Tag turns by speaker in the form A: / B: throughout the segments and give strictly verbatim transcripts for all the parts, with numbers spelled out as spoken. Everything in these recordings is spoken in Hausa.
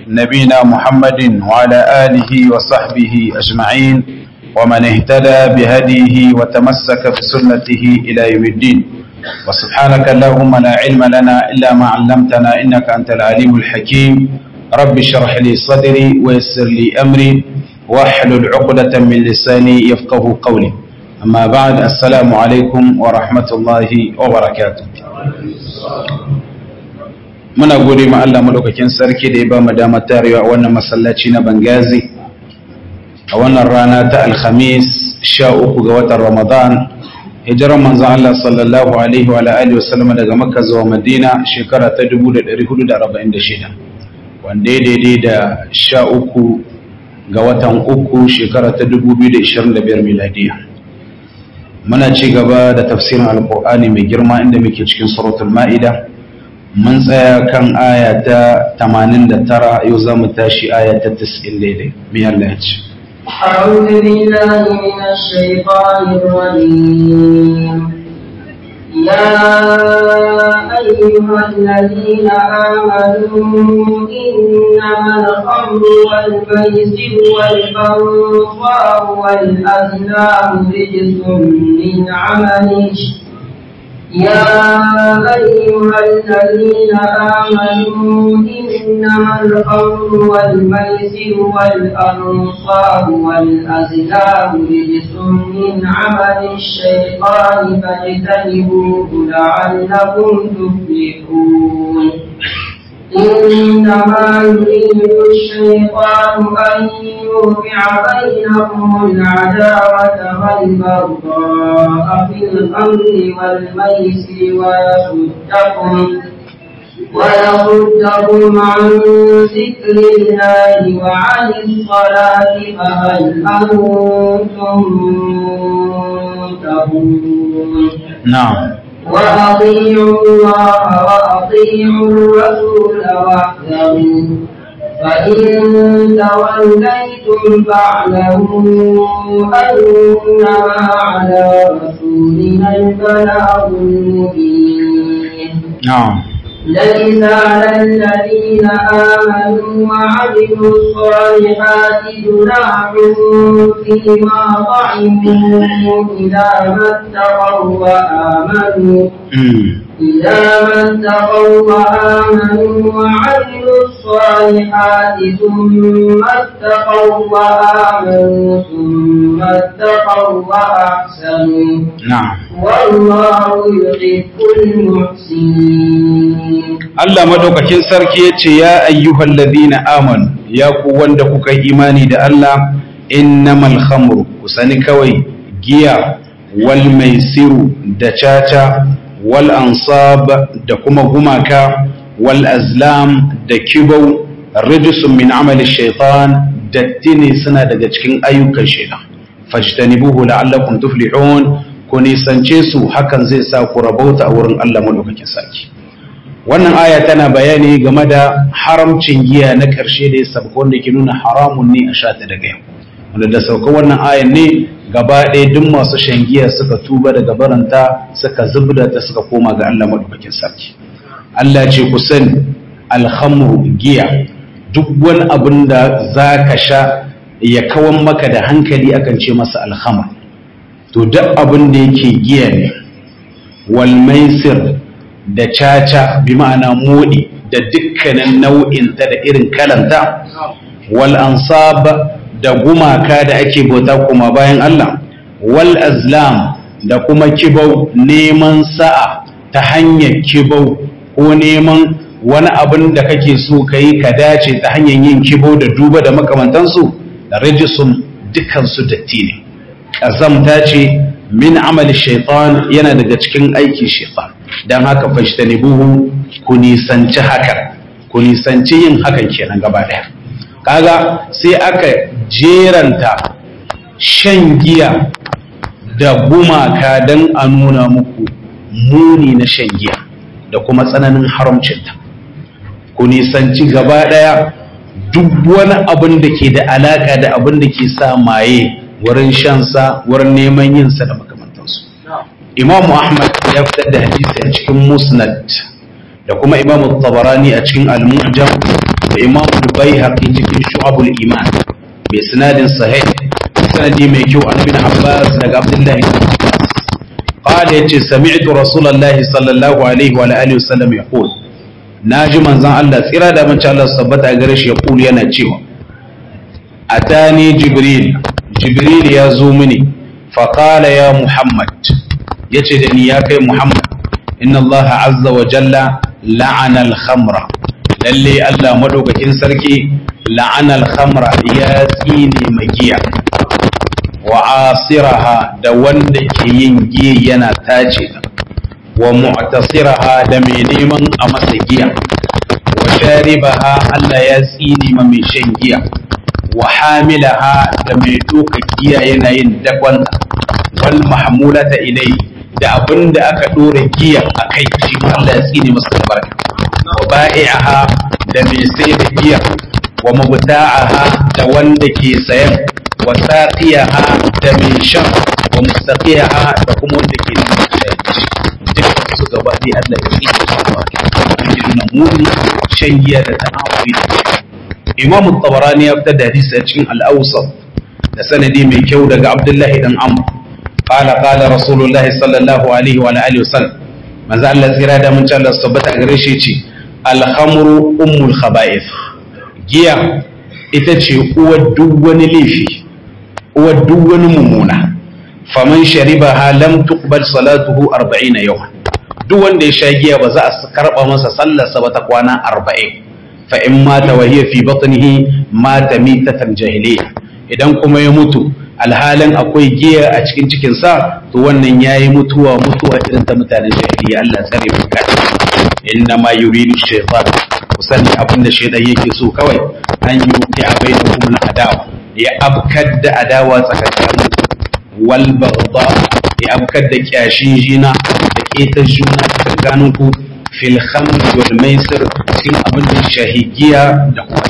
A: نبينا محمد وعلى آله وصحبه أجمعين ومن اهتدى بهديه وتمسك بسنته إلى يوم الدين وسبحانك اللهم لا علم لنا إلا ما علمتنا إنك أنت العليم الحكيم رب اشرح لي صدري ويسر لي أمري واحلل عقدة من لساني يفقه قولي أما بعد السلام عليكم ورحمة الله وبركاته muna gode ma Allah madaukakin sarki da ya ba mu damar tarewa a wannan masallaci na Bangazi a wannan rana ta Alhamis sha uku ga watan Ramadan hijiran manzon Allah sallallahu alaihi wa alihi wasallam daga Makka zuwa Madina shekara ta dubu da ɗari hudu da arba'in da shida wanda ya daidai da sha uku ga watan uku shekara ta dubu biyu da ishirin da biyar miladiya. Muna ci gaba da tafsirin Alƙur'ani mai girma inda muke cikin suratul Ma'ida. Mun tsaya kan aya ta tamanin da tara yau za mu tashi aya ta tis'in daidai. Me Allah ya ce?
B: أعوذ بالله من الشيطان الرجيم يا أيها الذين آمنوا إنما الخمر والميسر والأنصار والأزلام رجس من عمل يا أيها الذين آمنوا إنما الخمر والميسر والأنصار والأزلام رجس من عمل الشيطان فاجتنبوه لعلكم تفلحون إنما يريد الشيطان أن يوقع بينكم العداوة والبغضاء في الخمر والميسر ويصدكم ويصدكم عن ذكر الله وعن الصلاة فهل أنتم منتهون؟
A: نعم.
B: وأطيعوا الله وأطيعوا الرسول واحذروا فإن توليتم فاعلموا أنما على رسولنا البلاغ المبين.
A: نعم.
B: ليس على الذين آمنوا وعملوا الصالحات جناح فيما طعموا إذا ما اتقوا وآمنوا إذا ما اتقوا وآمنوا وعملوا الصالحات ثم اتقوا وآمنوا ثم اتقوا وأحسنوا.
A: نعم.
B: والله يحب المحسنين.
A: Allah madaukakin sarki yace ya ayyuhal ladina amanu ya ku wanda kuka yi imani da Allah innamal khamru kusani kawai giya wal maisiru da caca wal ansab da kuma gumaka wal azlam da kibau rijsun min amali shaytan dattini suna daga cikin ayyukan shaytan fajtanibuhu la'allakum tuflihun ku nisance su hakan zai sa ku rabauta a wurin Allah madaukakin sarki. Wannan aya tana bayani game da haramcin giya na ƙarshe da ya sauka wanda ke nuna haramun ne a sha ta daga yau. Wanda da sauka wannan ayan ne gaba ɗaya duk masu shan giya suka tuba daga baranta suka zubda ta suka koma ga Allah madaukakin sarki. Allah ce ku sani alhamru giya duk wani abin da za ka sha ya kawan maka da hankali akan ce masa alhamr. To duk abin da yake giya ne wal maisir da caca bi ma'ana modi da dukkanin nau'inta da irin kalanta wal ansab da gumaka da ake bauta kuma bayan Allah wal azlam da kuma kibau neman sa'a ta hanyar kibau ko neman wani abin da kake so kai ka dace ta hanyar yin kibau da duba da makamantansu da rijisun dukansu datti ne azamta ce min amali shaitan yana daga cikin aikin shaitan dan haka fashtanibuhu ku nisanci hakan ku nisanci yin hakan kenan gaba daya kaga sai aka jeranta shan giya da gumaka dan a nuna muku muni na shan giya da kuma tsananin haramcinta ku nisanci gaba daya duk wani abin da ke da alaka da abin da ke sa maye wurin shansa wurin neman yinsa da makamantansu. Imamu Ahmad ya fitar da hadisi a cikin Musnad da kuma Imamu Tabarani a cikin Al-Mu'jam da Imam al-Baihaqi cikin Shu'abul Iman bi sanadin sahih sanadi mai kyau an bin Abbas daga Abdullah ibn Abbas qala yace sami'tu Rasulullahi sallallahu alaihi wa alihi wasallam yaqul naji manzon Allah tsira da manci Allah tabbata gare shi yaqul yana cewa atani Jibril Jibril ya zo mini fa qala ya Muhammad yace da ni ya kai Muhammad inna Allah azza wa jalla la'ana al-khamra lalle Allah madaukakin sarki la'ana al-khamra ya tsine magiya wa asiraha da wanda ke yin giya yana tace ta wa mu'tasiraha da mai neman a masa giya wa sharibaha Allah ya tsine ma mai shan giya wa hamilaha da mai doka giya yana yin dakon wal mahmulata ilayhi da abin da aka ɗora giya a kai shi ma Allah ya tsine masa albarka wa ba'i'aha da mai sai da giya wa mubta'aha da wanda ke sayan wa saqiyaha da mai shan wa mustaqiyaha da kuma wanda ke neman shayar duk su gaba dai Allah ya tsine masa albarka irin muni shan giya da ta'amuli Imam Tabarani ya fitar da hadisi a cikin Al-Awsat da sanadi mai kyau daga Abdullahi dan Amr قال قال رسول الله صلى الله عليه وعلى اله وسلم ما زال الزيرا da mun Allah subhanahu gare shi ce al-khamru ummul khaba'ith giya ita ce uwar duk wani laifi uwar duk wani mumuna faman sharibaha lam tuqbal salatuhu arba'ina yawman duk wanda ya sha giya ba za a karba masa sallar sa ba ta kwana arba'in fa in mata wa hiya fi batnihi mata mitatan jahiliya idan kuma ya mutu alhalin akwai giya a cikin cikinsa to wannan yayi mutuwa mutuwa irin ta mutanen jahiliya Allah tsare mu kai inna ma yuridu shaytan kusanni abinda shaytan yake so kawai an yi ya bainakum al-adawa ya abkad da adawa tsakanin wal baghdha ya abkad da kyashin jina da ketar juna tsakanin ku fil khamr wal maisir cikin abinda shahigiya da kuma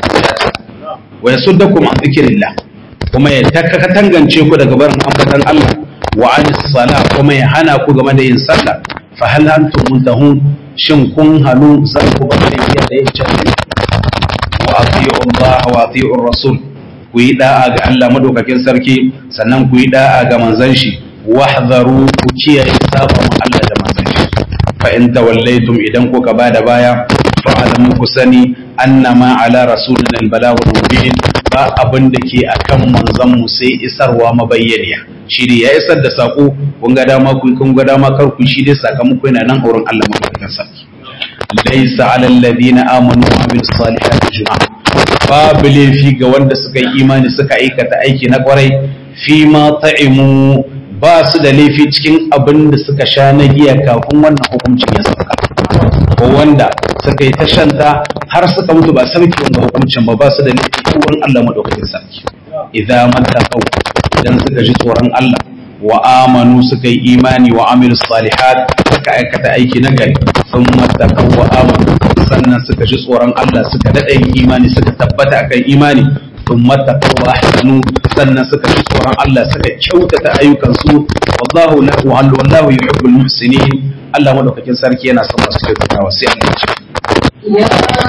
A: wa yasuddakum an dhikrillah kuma ya tangance ku daga barin ambatan Allah wa anis sala kuma ya hana ku game da yin sallah fa hal antum muntahun shin kun halu za ku bar da yin sallah wa atiyu Allah wa atiyu rasul ku yi da'a ga Allah madaukakin sarki sannan ku yi da'a ga manzon shi wahdharu ku kiyaye sabon Allah da manzon shi fa in tawallaytum idan kuka bada baya fa'alamu ku sani annama ala rasulina al-balagh mubin ba abin da ke akan manzon mu sai isarwa mabayyaniya shi ne ya isar da sako kun ga dama ku kun ga dama kar ku shi dai sakamako yana nan auren Allah madaukakin sarki laysa alal ladina amanu wa amilus salihati junaah babu laifi ga wanda suka yi imani suka aikata aiki na kwarai fi ma ta'imu ba su da laifi cikin abin da suka sha na giya kafin wannan hukuncin ya sauka ko wanda suka yi tashanta har suka mutu ba sarki wanda hukuncin ba ba su da laifi ko wurin Allah madaukakin sarki idan mattaqau idan suka ji tsoron Allah wa amanu suka yi imani wa amilus salihat suka aikata aiki na gari sun mattaqau wa amanu sannan suka ji tsoron Allah suka dada yin imani suka tabbata akan imani sun mattaqau wa ahsanu sannan suka ji tsoron Allah suka kyautata ayyukansu wallahu lahu wallahu yuhibbul muhsinin Allah madaukakin sarki yana son masu kyautatawa sai Allah
B: يا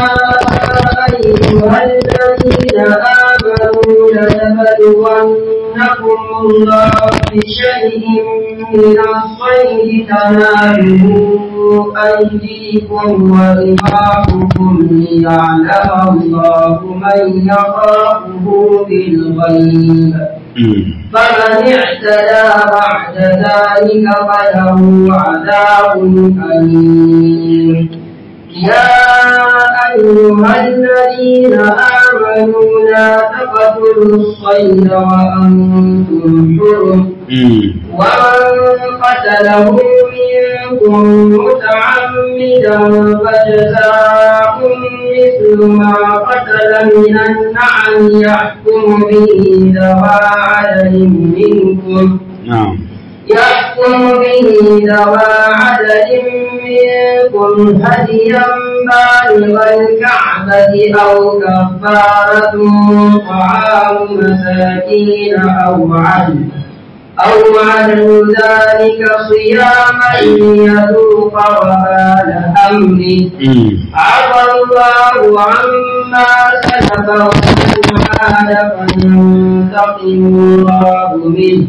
B: أيها الذين آمنوا لنبلونكم الله بشيء من الصيد تناله أيديكم ورماحكم ليعلم الله من يخافه بالغيب فمن اعتدى بعد ذلك فله عذاب أليم يا أيها الذين آمنوا لا تقتلوا الصيد وأنتم حرم ومن قتله منكم متعمدا فجزاء مثل ما قتل من النعم يحكم به ذوى عدل منكم يحكم به ذوى عدل منكم هديا بالغ الكعبة أو كفارة طعام مساكين أو عدل أو عدل ذلك صياما ليذوق وبال أمره عفى الله عما سلف ومن عاد فينتقم الله منه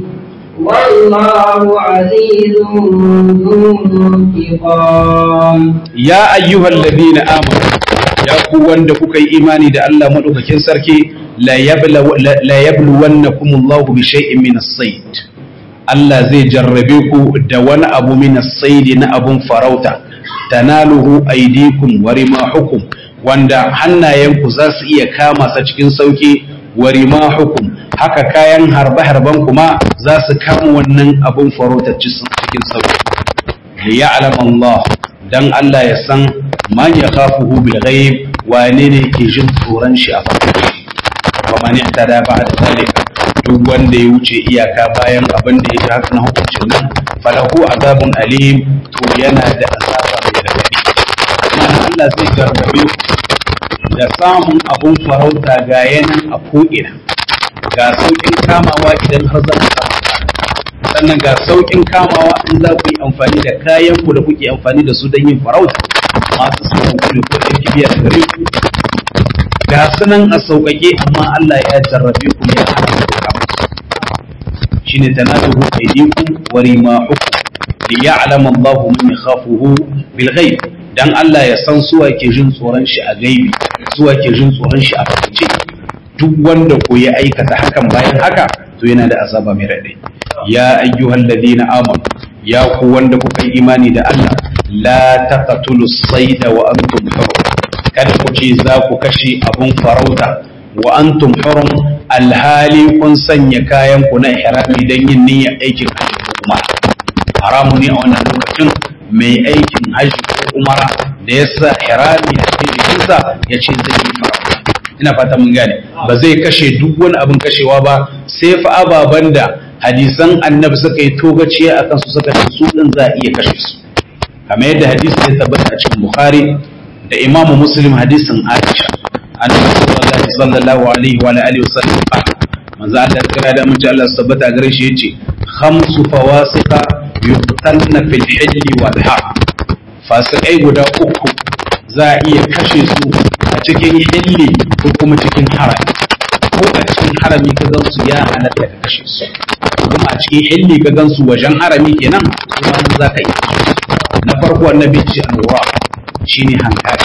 B: والله عزيز ذو انتقام.
A: يا أيها الذين آمنوا يا قوان دكوك إيماني دا الله مدوك كنسركي لا يبلو لا يبلونكم الله بشيء من الصيد. الله زي جربيكو دوان أبو من الصيد نأبو فروتا تناله أيديكم ورماحكم wanda hannayenku za su iya kama sa cikin sauki wa rimahukum haka kayan harbe-harben kuma za su kama wannan abun farautar cikin sauki li ya'lam Allah dan Allah ya san man yakhafuhu bil ghaib wane ne ke jin tsoron shi a farko wa man ihtada ba'da zalika duk wanda ya wuce iyaka bayan abin da ya haka na hukuncin nan falahu azabun alim to yana da azaba mai radadi Allah zai gargabe da samun abun farauta ga yanan a ko'ina ga sauƙin kamawa idan har za ku samu sannan ga sauƙin kamawa in za ku yi amfani da kayan ku da kuke amfani da su don yin farauta masu sauƙin ku da kuɗin kibiya da gare ku ga sunan a sauƙaƙe amma Allah ya jarrabe ku ya hana ku kama shine tanazuhu aydikum wa rimahukum li ya'lam Allahu man yakhafuhu bil ghaib dan Allah ya san suwa ke jin tsoron shi a gaibi suwa ke jin tsoron shi a fakaice duk wanda ko ya aikata hakan bayan haka to yana da azaba mai radai ya ayyuhal ladina amanu ya ku wanda kuka yi imani da Allah la taqtulu as-sayda wa antum hurum kada ku ce za ku kashe abun farauta wa antum hurum alhali kun sanya kayan ku na ihrami dan yin niyyar aikin hajji ko kuma haramu ne a wannan lokacin mai aikin hajji ko umara da ya sa ihrami a cikin jikinsa ya ce zai yi farauta ina fata mun gane ba zai kashe duk wani abin kashewa ba sai fa ababan da hadisan annabi suka yi togaciya akan su suka ce su din za a iya kashe su kamar yadda hadisi ya tabbata a cikin bukhari da imamu muslim hadisin aisha annabi sallallahu alaihi wa alihi wasallam manzo Allah kira da mutum Allah tabbata gare shi yace khamsu fawasiqa yuqtalna fil hilli wal haram fasikai guda uku za a iya kashe su a cikin hilli ko kuma cikin harami ko a cikin harami ka gansu ya halatta ka kashe su kuma a cikin hilli ka gansu wajen harami kenan kuma nan za ka iya kashe su na farko annabi ce al-wura shine hankali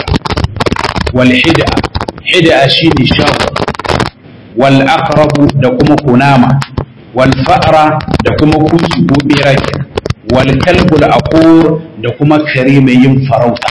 A: wal hida hida shine shawo wal aqrabu da kuma kunama wal fa'ra da kuma kusu ko bera kenan wal kalbul aqur da kuma kare mai yin farauta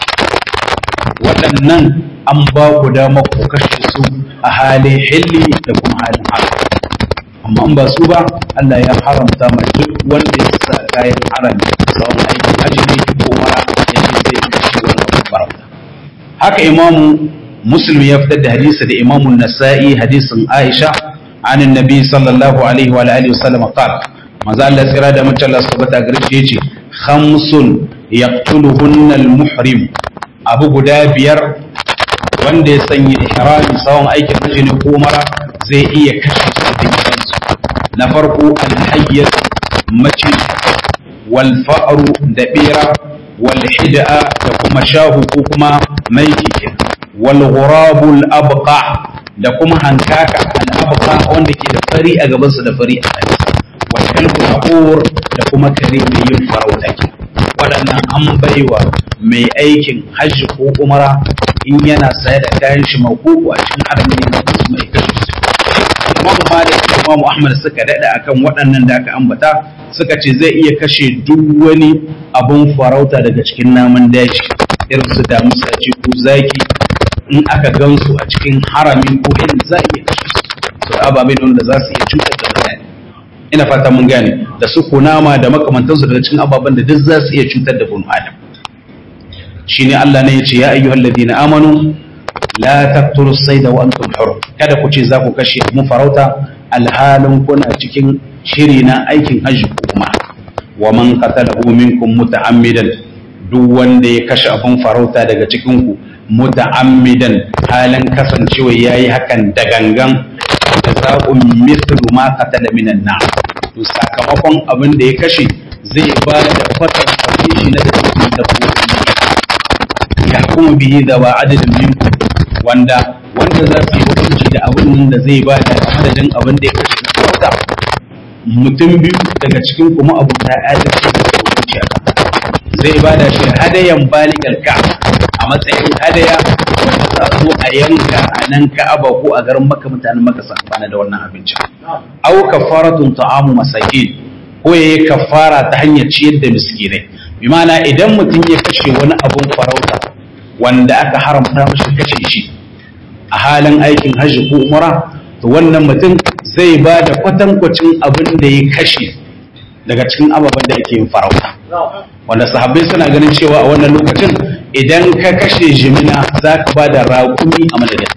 A: waɗannan an ba ku dama ku kashe su a halin hilli da kuma halin haram amma an ba su ba Allah ya haramta ma duk wanda ya sa kayan harami tsawon aikin hajji ne ko mara ya ce zai kashe wannan farauta haka imamu muslim ya fitar da hadisi da imamu nasa'i hadisin aisha عن النبي صلى الله عليه وعلى اله وسلم قال maza Allah tsira da mace Allah subhanahu wa ta'ala yace khamsun yaqtuluhunna al-muhrim abu guda biyar wanda ya sanya ihrami sawon aikin hajji ne ko mara zai iya kashe su da kansu na farko al-hayyat mace wal fa'ru da bira wal hid'a da kuma shahu ko kuma maiki wal ghurabul abqa da kuma hankaka al-abqa wanda ke da fari a gabansa da fari a bayansa wal kalbu aqur da kuma kare mai yin farauta ke waɗannan an baiwa mai aikin hajji ko umara in yana saye da kayan shi makuku a cikin haramin yana da su mai kashe su Imam Malik da Imam Ahmad suka dada akan waɗannan da aka ambata suka ce zai iya kashe duk wani abun farauta daga cikin namun daji irin su damusa ce ko zaki in aka gansu a cikin haramin ko in za a iya kashe su to ababen wanda za su iya cutar da mutane ina fata mun gane da su kunama da makamantansu daga cikin ababen da duk za su iya cutar da bunu adam shine Allah ne ya ce ya ayyuhal ladina amanu la taqtulu as-sayda wa antum hurum kada ku ce za ku kashe mu farauta alhalin kuna cikin shiri na aikin hajji kuma wa man qatalahu minkum muta'ammidan duk wanda ya kashe abun farauta daga cikin ku muta'ammidan halin kasancewa yayi hakan da gangan jazaa'un mithlu ma qatala minan nar to sakamakon abin da ya kashe zai ba da kwatan kwatin shi na da cikin dabbobi ya kuma bihi da ba adadin minku wanda wanda za su yi hukunci da abin da zai ba da adadin abin da ya kashe na kwata mutum biyu daga cikin kuma abuta adalci da hukunci a kan zai ba da shi hadayan baligal ka'aba a matsayin hadaya wanda za a zo a yanka a nan ka'aba ko a garin maka mutanen maka su amfana da wannan abincin au kafaratun ta'amu masakin ko yayi kafara ta hanyar ciyar da miskinai bi ma'ana idan mutum ya kashe wani abun farauta wanda aka haramta mashi kashe shi a halin aikin hajji ko umra to wannan mutum zai ba da kwatankwacin abin da ya kashe daga cikin ababen da yake yin farauta wanda sahabbai suna ganin cewa a wannan lokacin idan ka kashe jimina za ka ba da raƙumi a madadin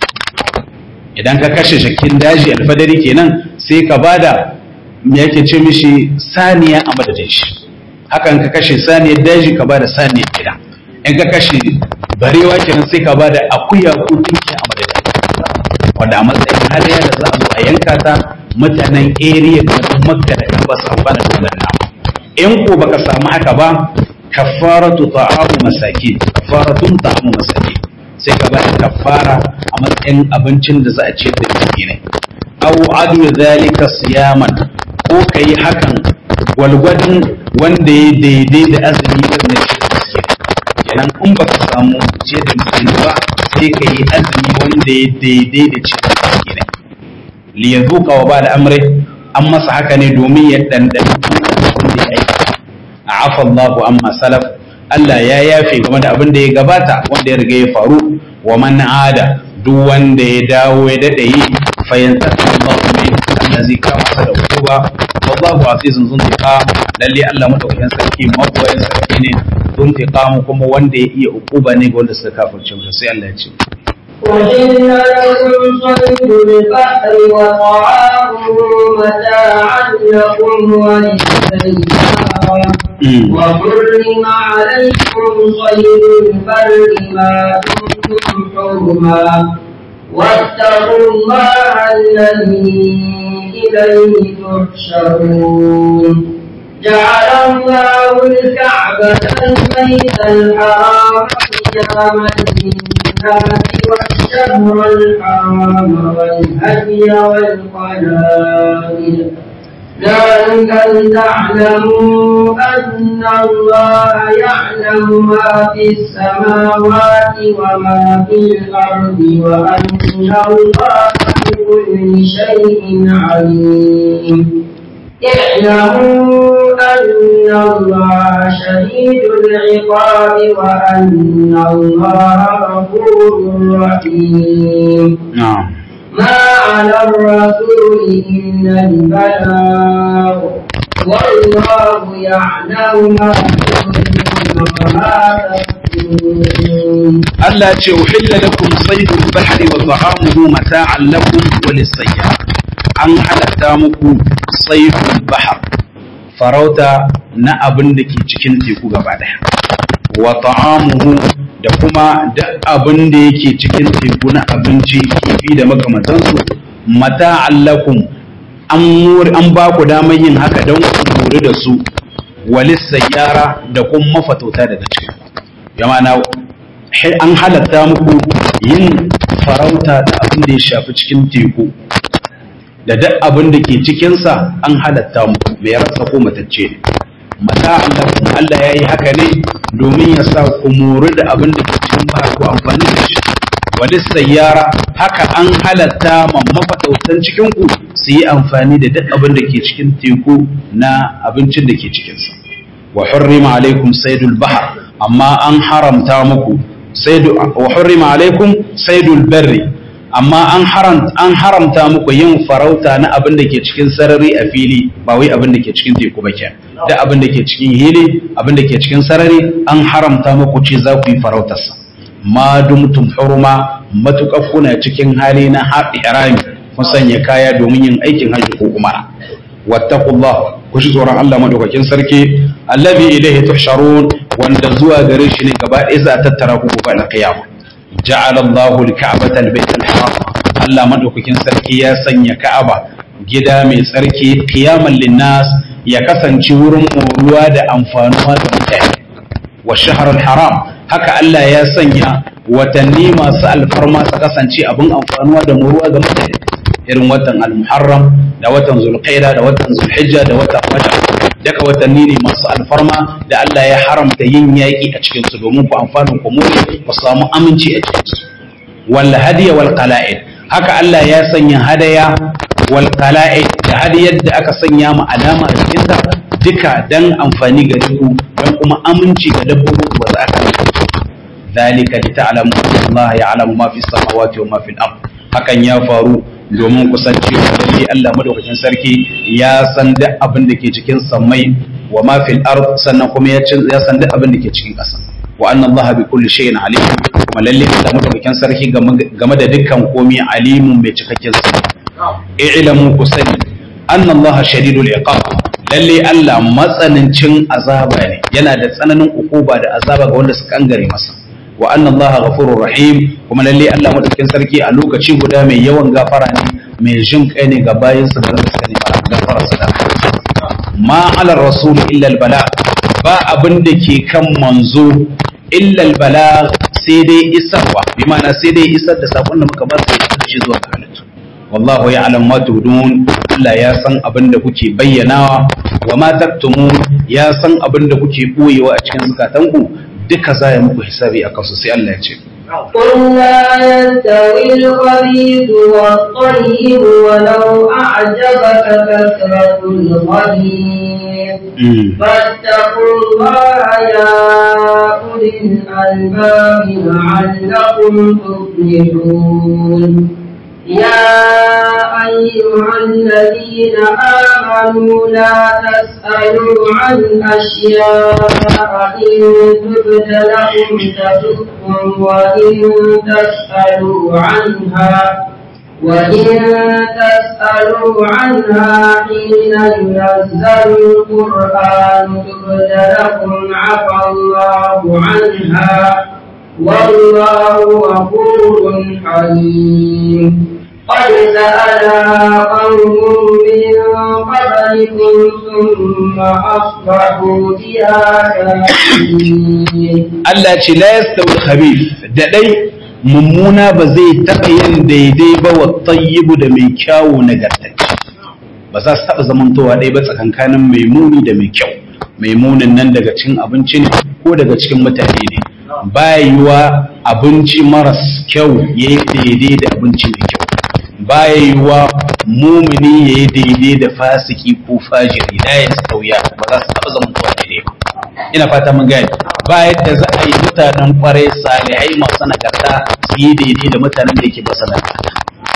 A: idan ka kashe shakin daji alfadari kenan sai ka ba da me yake ce mishi saniya a madadin shi hakan ka kashe saniyar daji ka ba da saniyar gida in ka kashe barewa kenan sai ka ba da akuya ko tunki a madadin wanda a matsayin hadaya da za a zo a yanka ta mutanen area da makka da ba su amfana da wannan nama in ko baka samu haka ba kafaratu ta'amu masakin kafaratun ta'amu masakin sai ka ba kafara a matsayin abincin da za a ciyar da miskinai aw adu zalika siyaman ko kai hakan walgwadin wanda ya daidai da azumi da na ciyar da miskinai kenan in baka samu ciyar da miskinai ba sai ka yi azumi wanda ya daidai da ciyar da miskinai li yazuqa wa ba da amri an masa haka ne domin ya dandana wanda ya aika afa Allahu amma salaf Allah ya yafe game da abin da ya gabata wanda ya riga ya faru wa man ada duk wanda ya dawo ya dade yi fayanta Allahu min Allah zai kama sa da hukuma wallahu azizun zuntiqa lalle Allah madaukakin sarki mabuwayin sarki ne zuntiqa kuma wanda ya iya hukuma ne ga wanda suka kafirce masa sai Allah ya ce
B: وإن لكم صيد البحر وطعامه متاعا لكم وللسيارة وحرم عليكم صيد البر ما دمتم حرما واتقوا الله الذي إليه تحشرون جعل الله الكعبة البيت الحرام قياما للناس والشهر الحرام والهدي والقلائد ذلك لتعلموا أن الله يعلم ما في السماوات وما في الأرض وأن الله بكل شيء عليم اعلموا أن الله شديد العقاب وأن الله غفور رحيم
A: نعم
B: ما على الرسول إلا البلاغ والله يعلم ما تبدون وما تكتمون
A: Allah ce uhilla lakum saydul bahri wa ta'amuhu mata'an lakum wa lis-sayyar an halatta muku saydul bahr farauta na abin da ke cikin teku gaba daya wa ta'amuhu da kuma duk abin da yake cikin teku na abinci kifi da makamantansu mata'an lakum an muri an ba ku damar yin haka don ku lura da su wa lis-sayyara da kuma mafatauta daga cikin jama'a an halatta muku yin farauta da abin da ya shafi cikin teku da duk abin da ke cikinsa an halatta muku bai rasa ko matacce ne mata Allah Allah ya yi haka ne domin ya sa ku muri da abin da ke cikin ba ku amfani da shi wani sayyara haka an halatta ma mafatautan cikin ku su yi amfani da duk abin da ke cikin teku na abincin da ke cikinsa wa hurrima alaikum saydul bahr amma an haramta muku saidu wa hurrima alaikum saydul barri amma an haram an haramta muku yin farauta na abin da ke cikin sarari a fili ba wai abin da ke cikin teku ba kenan da abin da ke cikin hili abin da ke cikin sarari an haramta muku ce za ku yi farautar sa ma dumtum hurma matuƙa kuna cikin hali na haɗi irami kun sanya kaya domin yin aikin hajji ko umara wattaqullah ku shi tsoron Allah madaukakin sarki allazi ilaihi tuhsharun wanda zuwa gare shi ne gaba ɗaya za a tattara ku gobe na kiyama ja'ala Allahu al-ka'bata al-bayt al-haram Allah madaukakin sarki ya sanya Ka'aba gida mai tsarki qiyaman linnas ya kasance wurin moruwa da amfanuwa ga mutane wa shahrul haram haka Allah ya sanya watanni masu alfarma su kasance abin amfanuwa da moruwa ga mutane irin watan al-muharram da watan zulqaida da watan zulhijja da watan rajab daga watanni ne masu alfarma da Allah ya haramta yin yaƙi a cikin su domin ku amfana ku more ku samu aminci a cikin su wal hadiya wal qala'id haka Allah ya sanya hadaya wal qala'id da hadiyar da aka sanya mu alama a cikin ta duka dan amfani ga ku dan kuma aminci ga dabbobin ku za ka dalika li ta'lamu Allah ya'lamu ma fi samawati wa ma fi al-ard hakan ya faru domin kusancewa lalle Allah madaukakin sarki ya san duk abin da ke cikin sammai wa ma fil ard sannan kuma ya san duk abin da ke cikin ƙasa wa anna Allah bi kulli shay'in alim kuma lalle Allah madaukakin sarki game da dukkan komai alimun mai cikakken sani i'lamu ku sani anna Allah shadidul iqab lalle Allah matsanancin azaba ne yana da tsananin ukuba da azaba ga wanda suka kangare masa wa anna Allah ghafurur rahim kuma lalle Allah madaukakin sarki a lokaci guda mai yawan gafara ne mai jin kai ne ga bayinsa da suka nema gafara sa ma ala rasul illa al bala ba abin da ke kan manzo illa al bala sai dai isarwa bi ma'ana sai dai isar da sakon da muka ba su da shi zuwa ga halittu wallahu ya'lam ma tudun Allah ya san abin da kuke bayyanawa wa ma taktumun ya san abin da kuke boyewa a cikin zukatanku duka za ya muku hisabi a kansu sai Allah ya ce
B: قل لا يستوي الخبيث والطيب ولو أعجبك كثرة الخبيث فاتقوا الله يا أولي الألباب لعلكم تفلحون يا أيها الذين آمنوا لا تسألوا عن أشياء إن تبد لكم تسؤكم وإن تسألوا عنها وإن تسألوا عنها حين ينزل القرآن تبد لكم عفى الله عنها والله غفور حليم قد سألها قوم من قبلكم ثم أصبحوا بها كافرين
A: Allah ce la yastawi al-khabith da dai mummuna ba zai taɓa yin daidai ba wa tayyibu da mai kyawu nagartacce ba za su taɓa zamantowa ɗaya ba tsakankanin mai muni da mai kyau mai munin nan daga cikin abinci ne ko daga cikin mutane ne ba yiwa abinci maras kyau ya yi daidai da abinci mai kyau ba yiwa mumini ya yi daidai da fasiki ko fajiri da ya sauya ba za su taɓa zamantowa daidai ba ina fata mun gani ba yadda za a yi mutanen kwarai salihai masu nagarta su yi daidai da mutanen da yake ba su nagarta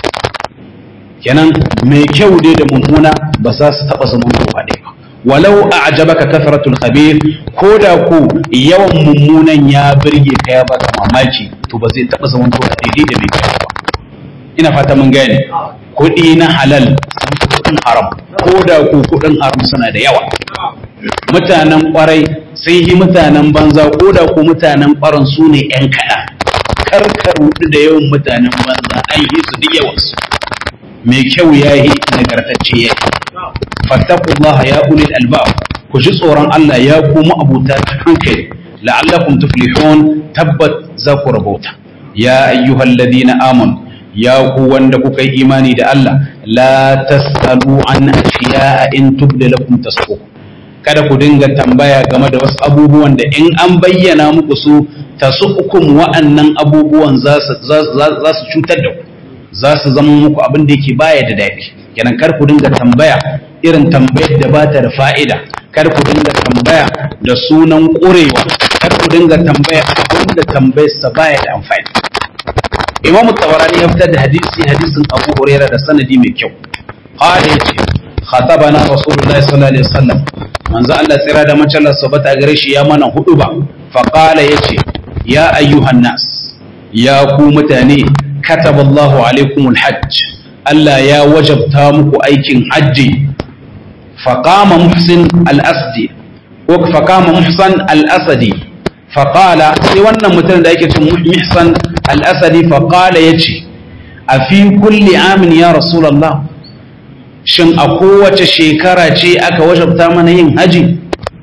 A: kenan mai kyau dai da mummuna ba za su taɓa zamantowa daidai ba walau a'jabaka kathratul khabir ko da ku yawan mummunan ya birge ka ya baka mamaki to ba zai taba zaman towa daidai da mai kyau ba ina fata mun gane kuɗi na halal sun fi kuɗin haram ko da ku kuɗin haram suna da yawa mutanen kwarai sun yi mutanen banza ko da ku mutanen ƙwaron su ne yan kaɗan karkar rudu da yawan mutanen banza an yi su duk yawansu mai kyau ya yi nagartacce ya yi fattaqullaha ya ulil albab ku ji tsoron Allah ya kuma abuta hankali la'allakum tuflihun tabbat za ku rabauta ya ayyuhal ladina amanu ya ku wanda kuka yi imani da Allah la tasalu an ashiya'a in tubda lakum tasfu kada ku dinga tambaya game da wasu abubuwan da in an bayyana muku su tasukum wa'annan abubuwan za su za su cutar da ku za su zama muku abin da yake baya da daɗi kenan kar ku dinga tambaya irin tambayar da ba ta da fa'ida kar ku dinga tambaya da sunan ƙurewa kar ku dinga tambaya abin da tambayarsa baya da amfani Imam Tabarani ya fitar da hadisi hadisin Abu Hurairah da sanadi mai kyau qala yace khatabana Rasulullahi sallallahu alaihi wasallam manzo Allah tsira da mace Allah sabata gare shi ya mana hudu ba fa qala yace ya ayyuhan nas ya ku mutane kataballahu alaikumul hajj Allah ya wajabta muku aikin hajji faqama muhsin al-asdi ko faqama muhsan al-asadi faqala sai wannan mutum da yake cin muhsan al-asadi faqala yace a fi kulli amin ya rasulullah shin a kowace shekara ce aka wajabta mana yin haji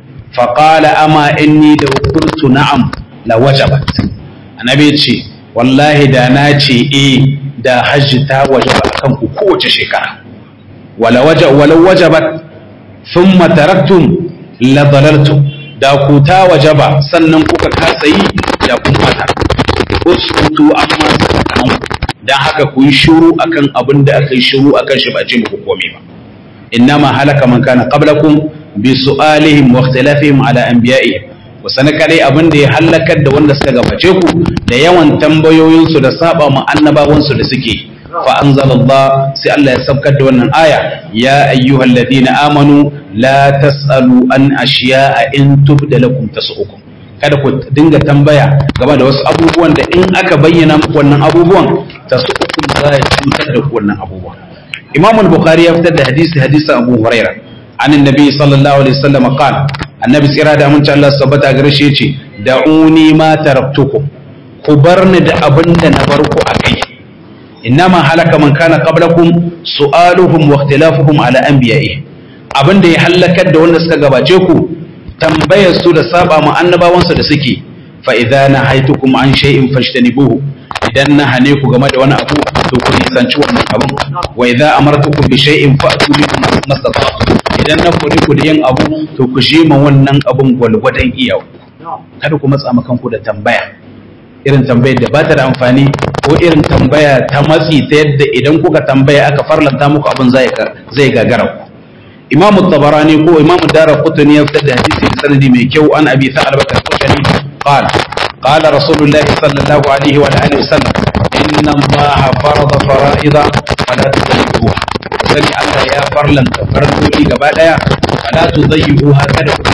A: faqala ama inni law qultu na'am la wajabat annabi ce wallahi da na ce eh da hajji ta wajaba akan ku kowace shekara wala waja wala wajabat thumma taraktum la dalaltum da ku ta wajaba sannan kuka kasa yi da kun fata uskutu amma sanan dan haka ku yi shiru akan abin da aka yi shiru akan shi ba ce muku komai ba innama halaka man kana qablakum bi su'alihim wa ikhtilafihim ala anbiya'ihim wasana kare abin da ya halakar da wanda suka gabace ku da yawan tambayoyin su da saba ma annabawan su da suke fa anzalallah sai Allah ya sabkar da wannan aya ya ayyuhalladhina amanu la tasalu an ashiya'a in tubda lakum tasu'ukum kada ku dinga tambaya game da wasu abubuwan da in aka bayyana muku wannan abubuwan tasu'ukum za ya cutar da ku wannan abubuwan Imam al-Bukhari ya fitar da hadisi hadisi Abu Hurairah an annabi sallallahu alaihi wasallam qala annabi tsira da mun Allah sabata gare shi yace da'uni ma taraktukum ku barni da abinda na bar ku akai innama halaka man kana qablakum su'aluhum wa ikhtilafuhum ala anbiya'ihim abinda ya halakar da wanda suka gabace ku tambayar su da saba ma annabawan su da suke fa idza nahaytukum an shay'in fashtanibuhu idan na hane ku game da wani abu to ku nisanci wannan abun wa idza amartukum bi shay'in fa'tu bihi mastata'tum idan na kore ku da yin abu to ku shi ma wannan abun gwalgwadan iyawa kada ku matsa makan ku da tambaya irin tambayar da ba ta da amfani ko irin tambaya ta matsi ta yadda idan kuka tambaya aka farlanta muku abin zai zai gagara ku Imam Tabarani ko Imam Daraqutni ya fitar da hadisi da sanadi mai kyau an Abi Sa'ad al-Khudri qala qala Rasulullah sallallahu alaihi wa alihi wasallam inna Allah farada fara'ida fala tudayyi'uha sani Allah ya farlanta farilloli gaba daya fala tudayyi'uha kada ku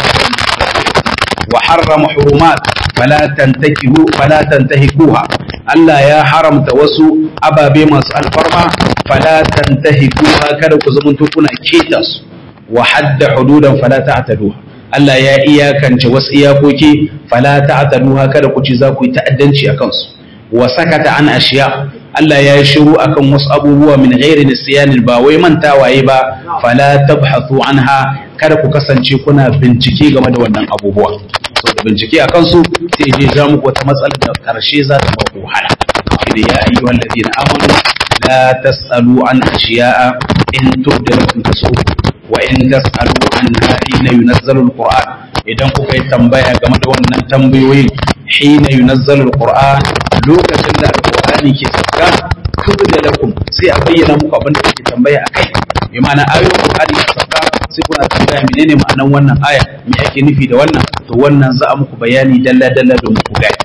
A: wa harrama hurumat fala tantakihu fala tantahikuha Allah ya haramta wasu ababe masu alfarma fala tantahikuha kada ku zamanto kuna keta su wa hadda hududan fala ta'taduha Allah ya iyakance wasu iyakoki fala ta'taduha kada ku ci za ku yi ta'addanci akan su wa sakata an ashiya Allah ya yi shiru akan wasu abubuwa min ghairi nisyan ba wai mantawaye ba fala tabhathu anha kada ku kasance kuna bincike game da wannan abubuwa so da bincike akan su sai je ja muku wata matsalar da karshe za ta ba ku wahala shine ya ayyuhal ladina amanu la tasalu an ashiya'a in tubda lakum tasu wa in tasalu anha hina yunazzalu alquran idan kuka yi tambaya game da wannan tambayoyin hina yunazzalu alquran lokacin da alqurani ke sauka tubda lakum sai a bayyana muku abin da kuke tambaya akai bi ma'ana ayoyin alqurani ke sauka sai kuna tambaya menene ma'anan wannan aya me yake nufi da wannan to wannan za a muku bayani dalla dalla domin ku gane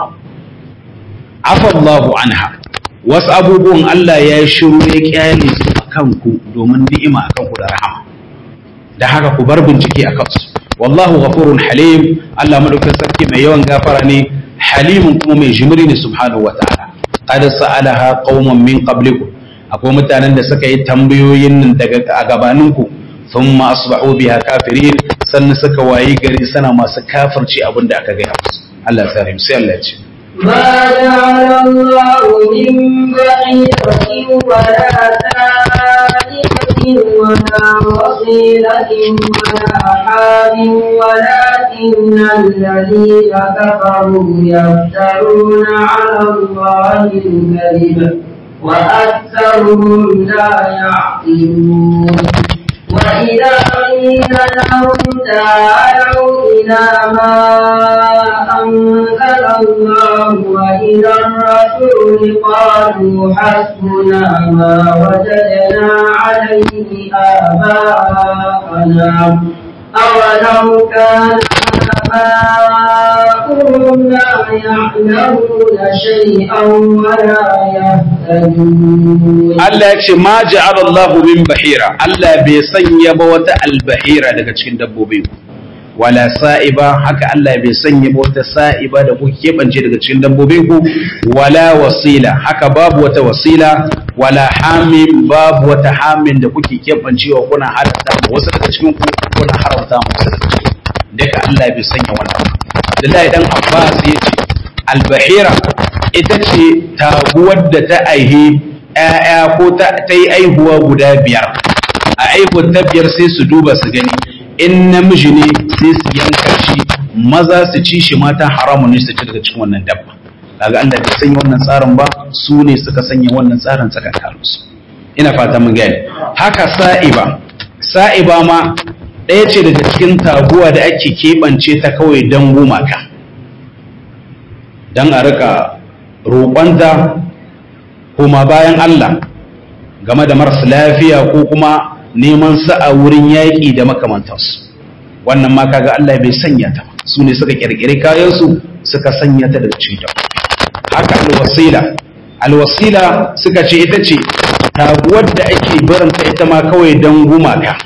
A: afa Allahu anha wasu abubuwan Allah ya yi shiru ya kyale su akan ku domin ni'ima akan ku da rahama da haka ku bar bincike akan su wallahu ghafurun halim Allah madaukakin sarki mai yawan gafara ne halimun kuma mai jimri ne subhanahu wataala qad sa'alaha qauman min qablikum akwai mutanen da suka yi tambayoyin nan daga a gabaninku thumma asbahu biha kafirin sannan suka wayi gari sana masu kafirci abinda aka gaya musu Allah ya tsare mu sai Allah ya ce
B: ما جعل الله من بحيرة ولا سائبة ولا وصيلة ولا حام ولكن الذين كفروا يفترون على الله الكذب وأكثرهم لا يعقلون وإذا قيل لهم تعالوا إلى ما أنزل الله وإلى الرسول قالوا حسبنا ما وجدنا عليه آباءنا أولو كان آباؤهم لا يعلمون شيئا ولا يهتدون
A: Allah ya ce ma ja'ala Allahu min bahira Allah bai sanya ba wata albahira daga cikin dabbobi wala sa'iba haka Allah bai sanya ba wata sa'iba da kuke kebance daga cikin dabbobin ku wala wasila haka babu wata wasila wala hamim babu wata hamin da kuke kebancewa kuna halatta wasu daga cikin ku kuna haramta wasu daga cikin daga Allah bai sanya wannan Abdullahi dan Abbas yace albahira ita ce taguwar da ta aihe ƴaƴa ko ta yi aihuwa guda biyar, a aihuwar ta biyar sai su duba su gani in namiji ne sai su yanka shi, maza su ci shi, mata haramun ne su ci daga cikin wannan dabba. Kaga Allah bai sanya wannan tsarin ba, su ne suka sanya wannan tsarin tsakankanin su. Ina fata mun gane. Haka sa'iba, sa'iba ma ɗaya ce daga cikin taguwa da ake keɓance ta kawai don gumaka, don a rika roƙonta kuma bayan Allah game da marasa lafiya ko kuma neman sa'a wurin yaƙi da makamantansu. Wannan ma kaga Allah bai sanya ta, su ne suka ƙirƙiri kayansu suka sanya ta daga cikin. Haka alwasila, alwasila suka ce ita ce taguwar da ake barinta ita ma kawai don gumaka,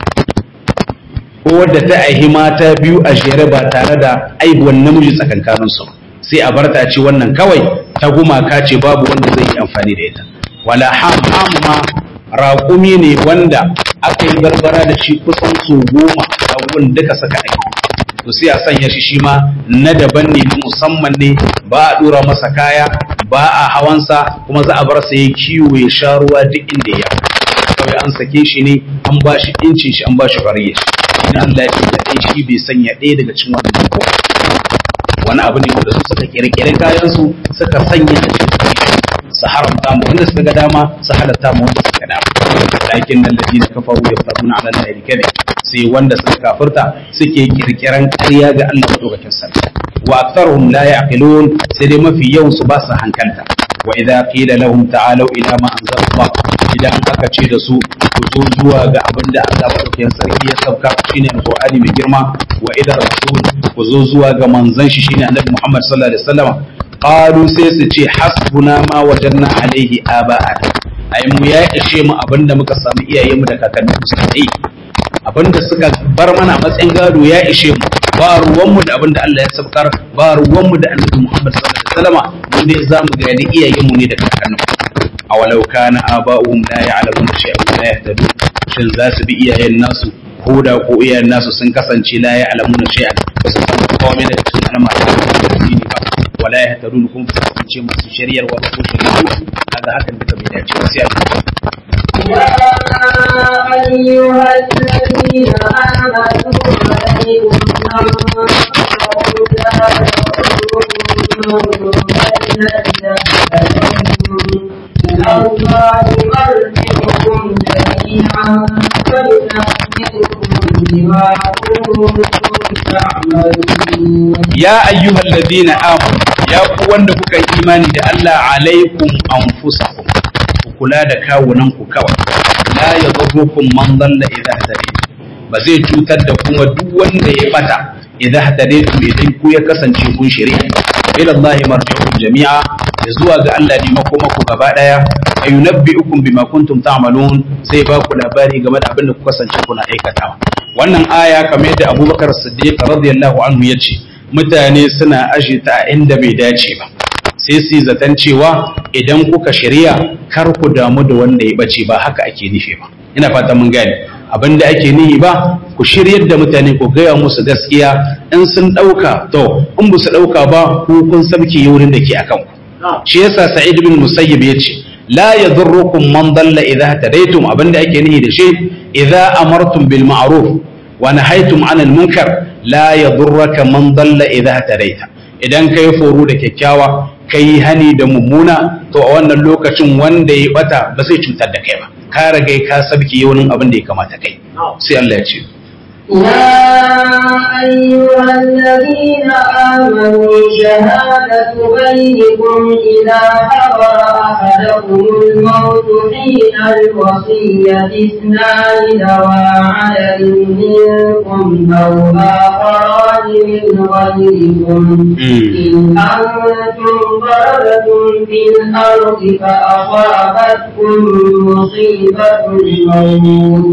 A: ko wadda ta aihi mata biyu a jere ba tare da aihuwan namiji tsakankaninsu, sai a barta ce wannan kawai ta gumaka ce, babu wanda zai yi amfani da ita. Wala ham, ham ma raƙumi ne wanda aka yi barbara da shi kusan su goma abubuwan duka saka aiki, to sai a sanya shi shi ma na daban ne, na musamman ne, ba a ɗora masa kaya, ba a hawansa, kuma za a bar sa ya kiwo ya sha ruwa duk inda ya kawai an sake shi ne, an ba shi incin shi, an ba shi fariya shi. Ina Allah ya ce da ɗaya shi bai sanya ɗaya daga cikin wannan ko wani abu ne wanda su suka kirkire kayan su suka sanya a cikin su haramta mu wanda suka ga dama, su halatta mu wanda suka dama. Lakin nan ladina kafaru yaftaruna ala allahi kadhib, sai wanda suka kafirta suke kirkiran ƙarya ga Allah madaukakin sarki. Wa aktharuhum la yaqilun, sai dai mafi yawan su ba su hankalta. Wa idza qila lahum ta'alu ila ma anzala Allah, idan aka ce da su ku zo zuwa ga abin da Allah madaukakin sarki ya sauka shine alqur'ani mai girma, wa idza rasul ku zo zuwa ga manzon shi shine annabi Muhammad sallallahu alaihi wasallam, qalu sai su ce hasbuna ma wajanna alaihi aba'ana, ai mu ya ishe mu abinda muka samu iyayenmu da kakanninmu suka yi, abinda suka bar mana matsayin gado ya ishe mu, ba ruwanmu da abinda Allah ya saukar, ba ruwanmu da annabi Muhammad sallallahu alaihi wasallam, mu ne zamu ga da iyayenmu ne da kakanninmu. Awalau kana aba'uhum la ya'lamuna shay'an la yahtadun, shin za su bi iyayen nasu ko da ko iyayen nasu sun kasance la ya'lamuna shay'an, ba su san komai daga cikin al'amari da addini ba, wala yahtadun kuma ba su kasance masu shari'ar wa ko shari'a, kaga hakan duka bai dace ba. Sai
B: يا أيها الذين آمنوا عليكم أنفسكم لا تضركم من الله يرزقكم جميعا فينبئكم بما كنتم تعملون.
A: يا أيها الذين آمنوا، يا قوان دكوك إيماني دا الله عليكم أنفسكم، kula da kawunanku kawai, la ya zarrukum man dalla idza hadaytum, ba zai cutar da kuma duk wanda ya bata idza hadaytum idan ku ya kasance kun shari'a. Ila Allah marji'ukum jami'a, zuwa ga Allah ne makoma ku gaba daya, ayunabbi'ukum bima kuntum ta'malun, sai ba ku labari game da abin da ku kasance kuna aikatawa. Wannan aya kamar yadda Abubakar Siddiq radiyallahu anhu yace, mutane suna aje ta inda bai dace ba, sai su zaton cewa idan kuka shirya kar ku damu da wanda ya bace, ba haka ake nufi ba. Ina fata mun gane abinda ake nihi ba, ku shiryar da mutane, ku gaya musu gaskiya, in sun dauka to, in ba su dauka ba ku kun sabki wurin da ke akan ku. Shi yasa Sa'id bin Musayyib yace la yadurrukum man dalla idha tadaytum, abinda ake nihi da shi idha amartum bil ma'ruf wa nahaytum 'anil munkar la yadurruka man dalla idha tadayta. Idan kai foro da kyakkyawa, kai hani da mummuna, to a wannan lokacin wanda ya bata ba zai cutar da kai ba, ka rage ka sabki yaunin abin da ya kamata kai. Sai Allah ya ce
B: يا أيها الذين آمنوا شهادة بينكم إذا حضر أحدكم الموت حين الوصية اثنان ذوى عدل منكم أو آخران من غيركم إن أنتم ضربتم في الأرض فأصابتكم مصيبة الموت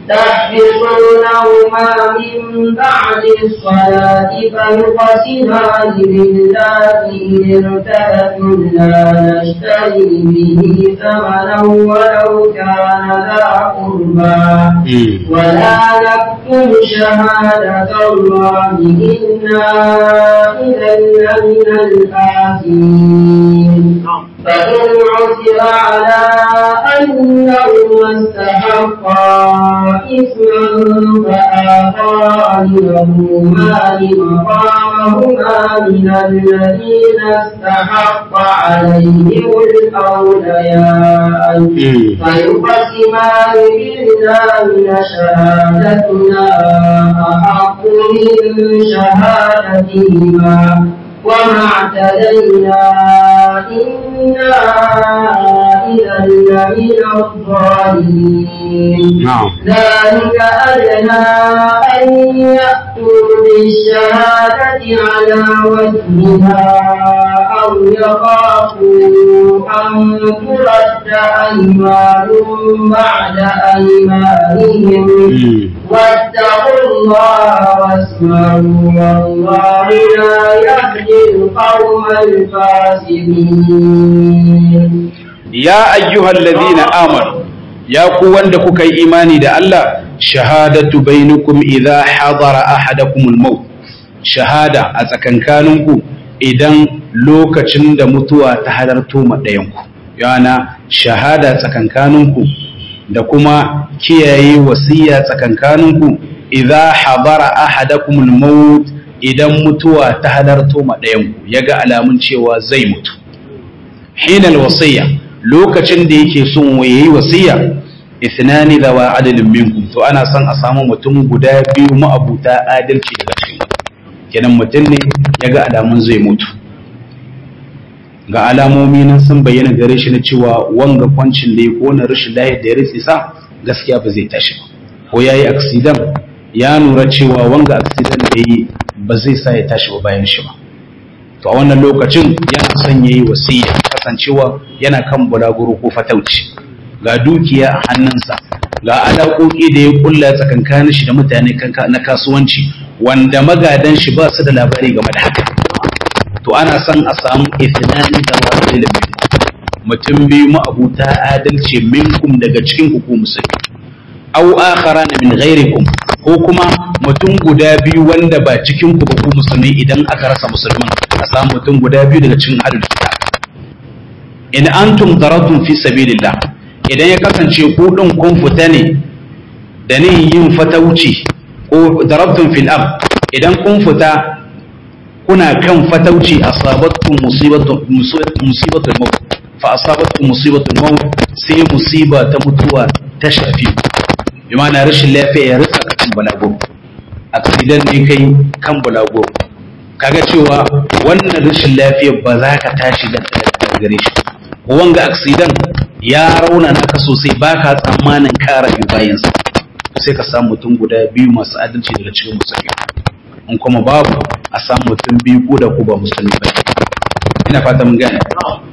B: تحبطونهما من بعد الصلاة فيقسمان بالله إن ارتبتم لا نشتري به ثمنا ولو كان ذا قربى ولا نكتم شهادة الله إنا إذا لمن الآثمين فإن عثر على أنهما استحقا إثما فآخران لهما مقامهما من الذين استحق عليهم الأوليان فيقسمان بالله لشهادتنا أحق من شهادتهما وما اعتدينا إنا إذا لمن الظالمين ذلك أدنى أن يأتوا بالشهادة على وجهها أو يخافوا أن ترد أيمان بعد أيمانهم واتقوا الله واسمعوا والله لا يهدي القوم الفاسقين
A: يا أيها الذين آمنوا يا قوان دكوك إيماني دا الله شهادة بينكم إذا حضر أحدكم الموت شهادة أتكن كانونكو إذن لوكا چند متوى تحضرتو مدينكو يعني شهادة أتكن كانونكو دكما كياي وسيا أتكن كانونكو إذا حضر أحدكم الموت إذن متوى تحضرتو مدينكو يقع على منشي وزي متو حين الوصية lokacin da yake son yayi wasiya ithnani dawa adalin minkum to ana son a samu mutum guda biyu ma'abuta adalci daga cikin kenan mutum ne yaga alamun zai mutu ga alamomi nan sun bayyana gare shi na cewa wanga kwancin da ko na rashin lafiya da ya ritsi sa gaskiya ba zai tashi ba ko yayi accident ya nura cewa wanga accident da yayi ba zai sa ya tashi ba bayan shi ba to a wannan lokacin yana son yayi wasiya kasancewa yana kan bulaguro ko fatauci ga dukiya a hannunsa ga alaƙoƙi da ya kulla tsakankanin shi da mutane na kasuwanci wanda magadan shi ba su da labari game da haka to ana son a samu ithnani da wadil mutum biyu ma'abuta adalci minkum daga cikin ku musulmi aw akharana min ghairikum ko kuma mutum guda biyu wanda ba cikin ku ba ku musulmi idan aka rasa musulman a samu mutum guda biyu daga cikin ahlul kitab in antum daratum fi sabilillah idan ya kasance ku din kun fita ne da ne yin fatauci ko darabtum fil ard idan kun fita kuna kan fatauci asabatkum musibatu musibatul maut fa asabatkum musibatul maut sai musiba ta mutuwa ta shafi bi ma'ana rashin lafiya ya rika kan balago accident ne kai kan balago kaga cewa wannan rashin lafiya ba za ka tashi da gare shi wanga accident ya rauna naka sosai baka tsammanin ka rayu bayan sa sai ka samu mutum guda biyu masu adalci daga cikin musulmi in kuma babu a samu mutum biyu ko da ku ba musulmi ba ina fata mun gane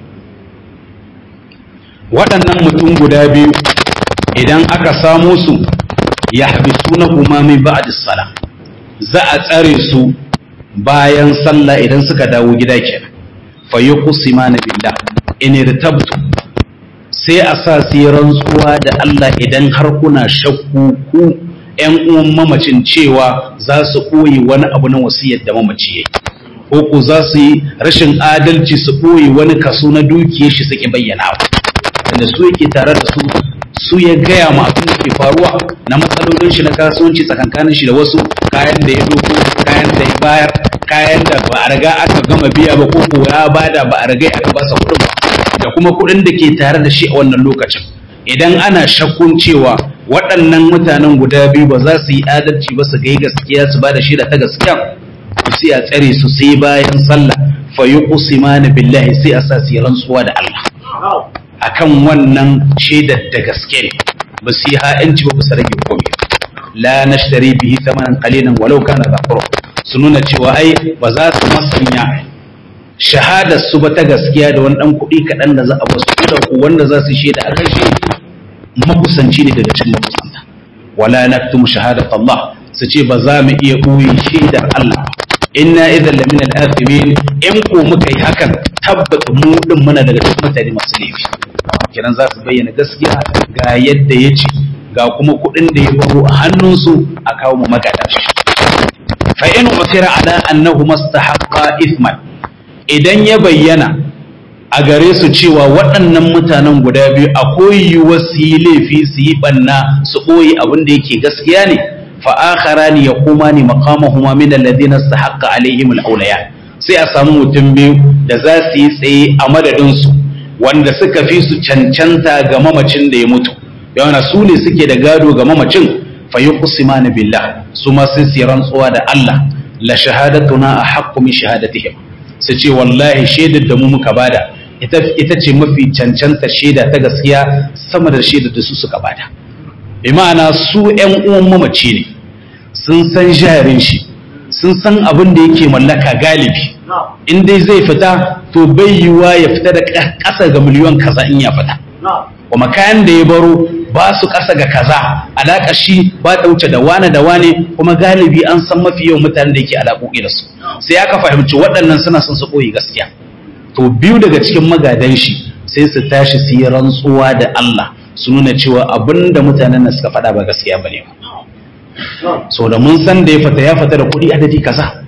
A: waɗannan mutum guda biyu idan aka samu su yahbisunahu ma min ba'd as-salah za a tsare su bayan sallah idan suka dawo gida kenan fa yuqsimana billah in irtabtu sai a sa su yi rantsuwa da Allah idan har kuna shakku ku ƴan uwan mamacin cewa za su koyi wani abu na wasiyar da mamaci yayi ko ku za su yi rashin adalci su koyi wani kaso na dukiyar shi suke bayyana da su yake tare da su su ya gaya ma abin da ke faruwa na matsalolin shi na kasuwanci tsakankanin shi da wasu kayan da ya doko kayan da ya bayar kayan da ba a riga aka gama biya ba ko ko ya bada ba a riga aka basa kuɗin ba da kuma kuɗin da ke tare da shi a wannan lokacin idan ana shakkun cewa waɗannan mutanen guda biyu ba za su yi adalci ba su ga gaskiya su ba da shi da ta gaskiya sai a tsare su sai bayan sallah fa yuqsimana billahi sai a sa su yi rantsuwa da Allah akan wannan shaidar da gaske ne ba su yi ha'inci ba su rage komai la nashtari bihi thamanan qalilan walau kana dhaqra su nuna cewa ai ba za su masanya shahadar su ba ta gaskiya da wani dan kuɗi kaɗan da za a basu da ku wanda za su shaida a kan shi makusanci ne daga cikin makusanta wala naktumu shahadat Allah su ce ba za mu iya ɓoye shaidar Allah inna idan lamin al-athimin in ko muka yi hakan tabbata mu din muna daga cikin mutane masu laifi kiran za su bayyana gaskiya ga yadda ya ce ga kuma kuɗin da ya baro a hannunsu a kawo mu magada shi fa in usira ala annahu mastahaqqa ithman idan ya bayyana a gare su cewa waɗannan mutanen guda biyu akwai yiwuwar su yi laifi su yi banna su ɓoye abin da yake gaskiya ne fa akharani yaqumani maqamahuma min alladhina istahaqqa alaihim alawliya sai a samu mutum biyu da za su yi tsaye a madadin su wanda suka fi su cancanta ga mamacin da ya mutu yana su ne suke da gado ga mamacin fa yuqsimani billah su ma sun yi rantsuwa da Allah la shahadatuna ahaqqu min shahadatihim su ce wallahi shaidar da mu muka bada ita ita ce mafi cancanta shaida ta gaskiya sama da shaidar da su suka bada bi ma'ana su ƴan uwan mamaci ne sun san jarin shi sun san abin da yake mallaka galibi in dai zai fita to bai yiwa ya fita da ƙasa ga miliyon kaza in ya fita kuma kayan da ya baro ba su ƙasa ga kaza alaƙa shi ba ta wuce da wane da wane kuma galibi an san mafi yawan mutanen da yake alaƙoƙi da su sai aka fahimci waɗannan suna son su ɓoye gaskiya to biyu daga cikin magadan shi sai su tashi su yi rantsuwa da Allah su nuna cewa abin da mutanen nan suka faɗa ba gaskiya ba ne ba so da mun san da ya fata ya fata da kuɗi adadi kaza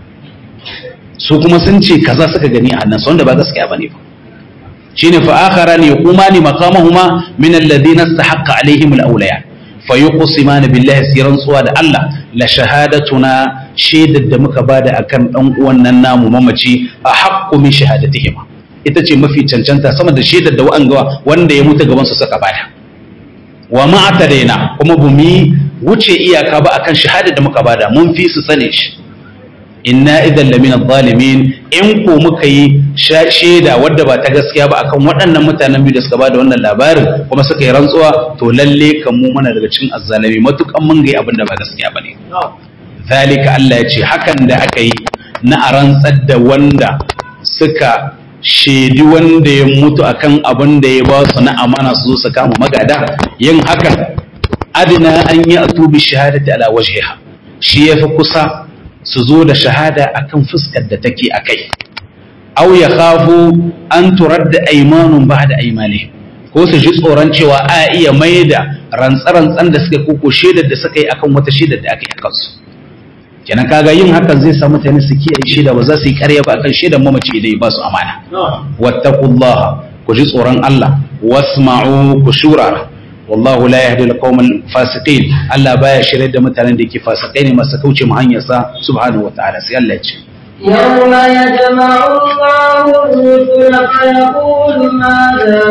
A: su kuma sun ce kaza suka gani a nan wanda ba gaskiya ba ne ba shine fa akharani yaqumani maqamahuma min alladhina istahaqqa alaihim alawliya fa yuqsimani billahi siran tsuwa da Allah la shahadatuna shaidar da muka bada akan dan uwan nan namu mamaci a haqqu min shahadatihim ita ce mafi cancanta sama da shaidar da wa'anga wanda ya mutu gaban su suka bada wa ma'atadaina kuma bumi wuce iyaka ba akan shahadar da muka bada mun fi su sane shi inna idan lamina zalimin in ko muka yi shaida wadda ba ta gaskiya ba akan waɗannan mutanen biyu da suka bada wannan labarin kuma suka yi rantsuwa to lalle kan mu muna daga cikin azzalimi matukan mun ga abin da ba gaskiya bane zalika Allah ya ce hakan da aka yi na a rantsar da wanda suka shaidi wanda ya mutu akan abin da ya ba su na amana su zo su kama magada yin hakan adina an yi atubi shahadati ala wajhiha shi yafi kusa su zo da shahada akan fuskar da take akai aw ya khafu an turadda aymanun ba'da aymanihim ko su ji tsoron cewa a iya maida rantsarantsan da suka koko shaidar da suka yi akan wata shaidar da aka yi akan su kenan kaga yin hakan zai sa mutane su kiyaye shaida ba za su yi ƙarya ba akan shaidar mamaci idan ba su amana wattaqullaha ku ji tsoron Allah wasma'u ku shura wallahu la yahdi al-qawmal fasiqin Allah baya shirye da mutanen da yake fasikai ne masu kauce mu hanyar sa subhanahu wataala sai Allah ya ce
B: يوم يجمع الله الرسل فيقول ماذا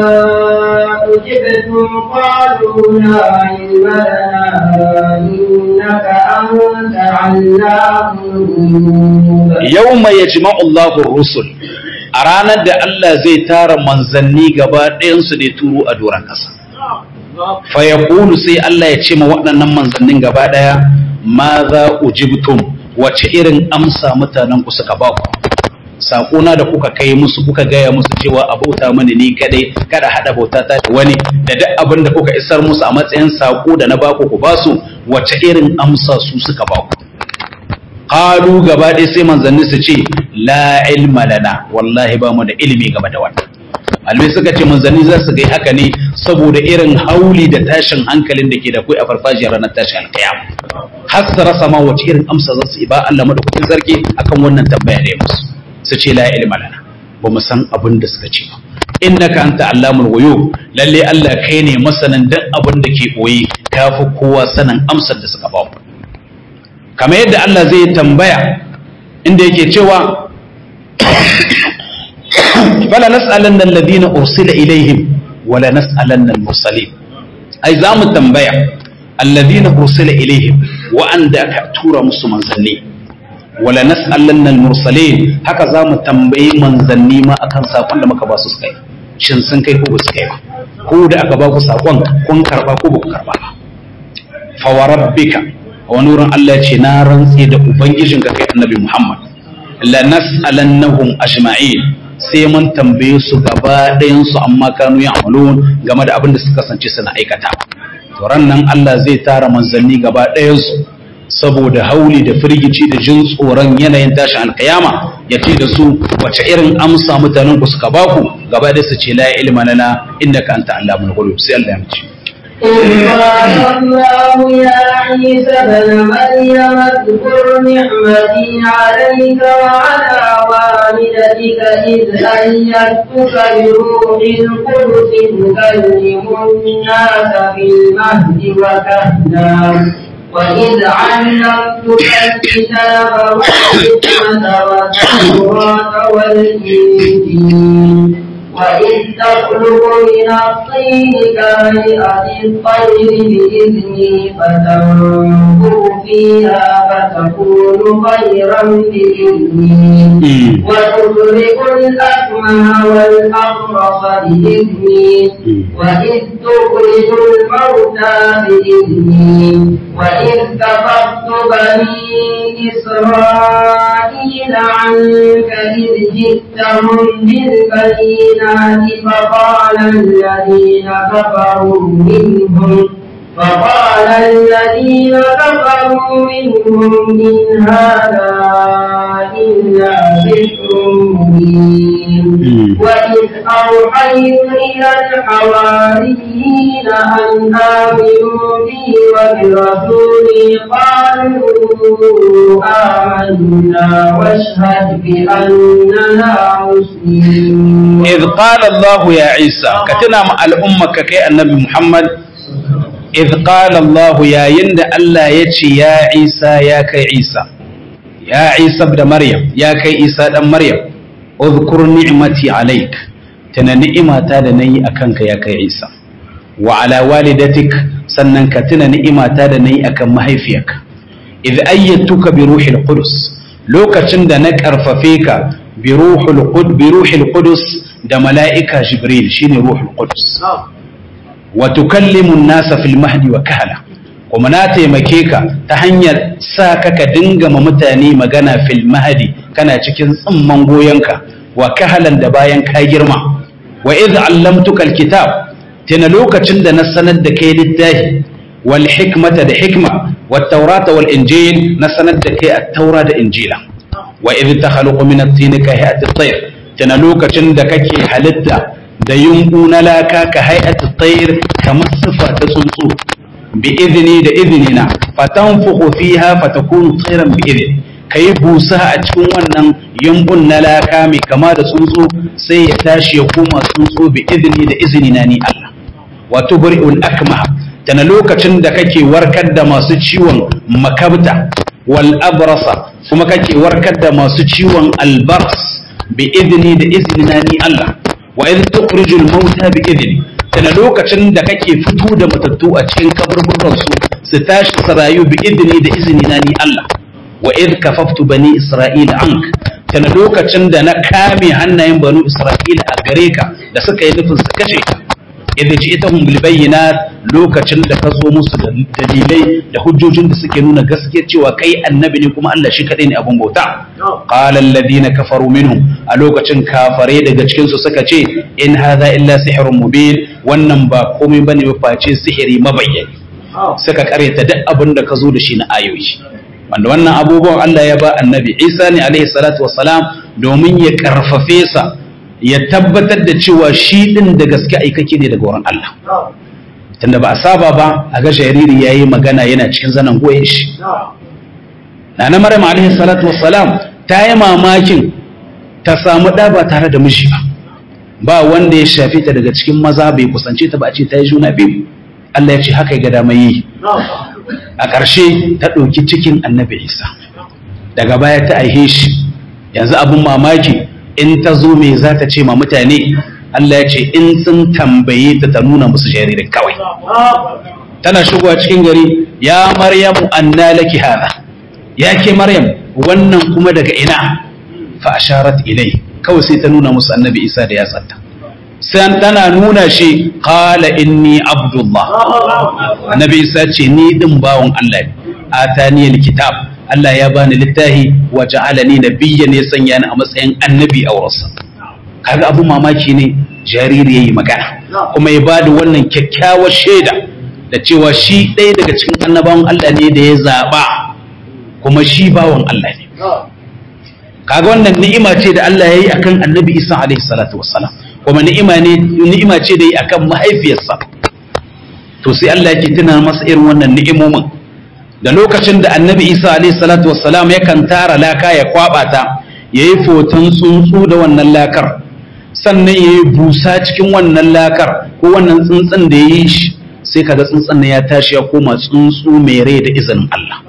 B: أجبتم قالوا لا علم لنا إنك أنت علام الغيوب
A: يوم يجمع الله الرسل أرانا da Allah zai tara manzanni gaba ɗayan su da turo a doran ƙasa fa yaqulu sai Allah ya ce ma waɗannan manzannin gaba ɗaya ma za ujibtum wace irin amsa mutanen ku suka ba ku sakona da kuka kai musu kuka gaya musu cewa abauta mani ni kadai kada hada bauta ta da wani da duk abin da kuka isar musu a matsayin sako da na baku ku ba su wace irin amsa su suka ba ku qalu gaba ɗaya sai manzanni su ce la ilma lana wallahi ba mu da ilimi game da wannan almai suka ce manzanni za su gai haka ne saboda irin hauli da tashin hankalin da ke da kai a farfajiyar ranar tashin alkiyama har su rasa ma wace irin amsa za su yi ba Allah madaukakin sarki akan wannan tambaya da ya musu su ce la ilma lana ba mu san abin da suka ce ba innaka anta allamul ghuyub lalle Allah kai ne masanin duk abin da ke boye kafi kowa sanin amsar da suka ba mu kamar yadda Allah zai tambaya inda yake cewa fala nas'alanna alladhina ursila ilaihim wala nas'alanna al-mursalin ai za mu tambaya alladhina ursila ilaihim wa anda ka tura musu manzanni wala nas'alanna al-mursalin haka za mu tambayi manzanni ma akan sakon da muka ba su kai shin sun kai ko ba su kai ba ko da aka ba ku sakon kun karba ko ba ku karba ba fa wa rabbika wa nurun Allah ya ce na rantsi da ubangijinka kai annabi Muhammad la nas'alannahum ajma'in sai mun tambaye su gaba ɗayan su amma kanu ya'malun game da abin da suka kasance suna aikata to rannan Allah zai tara manzanni gaba ɗayansu saboda hauli da firgici da jin tsoron yanayin tashin alkiyama ya ce da su wace irin amsa mutanen ku suka baku gaba da su ce la ilma lana innaka anta allamul ghuyub sai Allah ya mace
B: إذ قال الله يا عيسى ابن مريم اذكر نعمتي عليك وعلى والدتك إذ أيدتك بروح القدس تكلم الناس في المهد وكهلا وإذ علمتك الكتاب والحكمة والتوراة والإنجيل وإذ تخلق من الطين كهيئة الطير بإذني فتنفخ فيها فتكون طيرا بإذني وتبرئ الأكمه والأبرص بإذني وإذ تخرج الموتى بإذني وإذ كفرت بني إسرائيل عنك إذ جئتهم بالبينات فقال الذين كفروا منهم فقال الذين كفروا منهم إن هذا إلا سحر مبين وإذ أوحيت إلى الحواريين أن آمنوا بي وبرسولي قالوا آمنا واشهد بأننا مسلمون
A: إذ قال الله يا عيسى كتنا مع الأمة كي النبي محمد إذ قال الله يا يند الله يتي يا عيسى يا كي عيسى يا عيسى ابن مريم يا كي عيسى ابن مريم اذكر نعمتي عليك تنا نعمة تادني أكنك يا كي عيسى وعلى والدتك سننك تنا نعمة تادني أكن مهيفيك إذ أيدتك بروح القدس لو كتند نكرف فيك بروح القدس بروح القدس ده ملائكة جبريل شيني روح القدس وتكلم الناس في المهد وكهلا kuma na taimake ka ta hanyar sa ka ka dinga ma mutane magana fil mahdi kana cikin tsimman goyonka wa kahalan da bayan ka girma wa idh allamtuka alkitab tana lokacin da na sanar da kai littafi wal hikmata da hikma wat tawrata wal injil na sanar da kai at-taura da injila wa idh takhluqu min at-tin ka hay'at at-tayr tana lokacin da kake halitta da yunku na laka ka hay'at at-tayr kamar sifa ta tsuntsu bi idni da idnina fatanfukhu fiha fatakunu tayran bi idni kai busa a cikin wannan yunkun na laka mai kama da tsuntsu sai ya tashi ya koma tsuntsu bi idni da iznina ni Allah wa tubri'ul akmah tana lokacin da kake warkar da masu ciwon makabta wal abrasa kuma kake warkar da masu ciwon albars bi idni da iznina ni Allah wa idh tukhrijul mauta bi idni tana lokacin da kake fito da matattu a cikin kaburburan su su tashi su rayu bi idni da iznina ni Allah wa idh kafaftu bani isra'ila ank tana lokacin da na kame hannayen banu isra'ila a gare ka da suka yi nufin su kashe ka idh ji'tahum bil bayyinat lokacin da ka zo musu da dalilai da hujjojin da suke nuna gaskiyar cewa kai annabi ne kuma Allah shi kadai ne abun bauta qala alladhina kafaru minhum a lokacin kafare daga cikin su suka ce in hadha illa sihrun mubin wannan ba komai bane ba face sihiri mabayyani suka kareta duk abin da ka zo da shi na ayoyi wanda wannan abubuwan Allah ya ba annabi Isa ne alaihi salatu wassalam domin ya karfafe sa ya tabbatar da cewa shi din da gaske aikake ne daga wurin Allah tunda ba a saba ba a ga jariri yayi magana yana cikin zanan goyen shi nana Maryam alaihi salatu wassalam ta yi mamakin ta samu da ba tare da miji ba ba wanda ya shafe ta daga cikin maza bai kusance ta ba a ce ta yi juna biyu Allah ya ce haka ya ga dama yi a ƙarshe ta ɗauki cikin annabi Isa daga baya ta aihe shi yanzu abin mamaki in ta zo me za ta ce ma mutane Allah ya ce in sun tambaye ta ta nuna musu jaririn kawai tana shigowa cikin gari ya Maryamu anna laki hada ya ke Maryam wannan kuma daga ina fa asharat ilai kawai sai ta nuna musu annabi Isa da yatsanta sai tana nuna shi qala inni abdullah annabi Isa ce ni din bawon Allah ne atani alkitab Allah ya bani littafi wa ja'alani nabiyyan ya sanya ni a matsayin annabi a wurinsa kaga abu mamaki ne jariri yayi magana kuma ya bada wannan kyakkyawar shaida da cewa shi ɗaya daga cikin annabawan Allah ne da ya zaɓa kuma shi bawan Allah ne. Kaga wannan ni'ima ce da Allah ya yi akan annabi Isa alaihi salatu wassalam, kuma ni'ima ne ni'ima ce da yi akan mahaifiyarsa. To sai Allah yake tuna masa irin wannan ni'imomin da lokacin da annabi Isa alaihi salatu wassalam yakan tara laka ya kwaba ta yayi foton tsuntsu da wannan lakar, sannan yayi busa cikin wannan lakar ko wannan tsuntsun da yayi shi, sai kaga tsuntsun ya tashi ya koma tsuntsu mai rai da izinin Allah.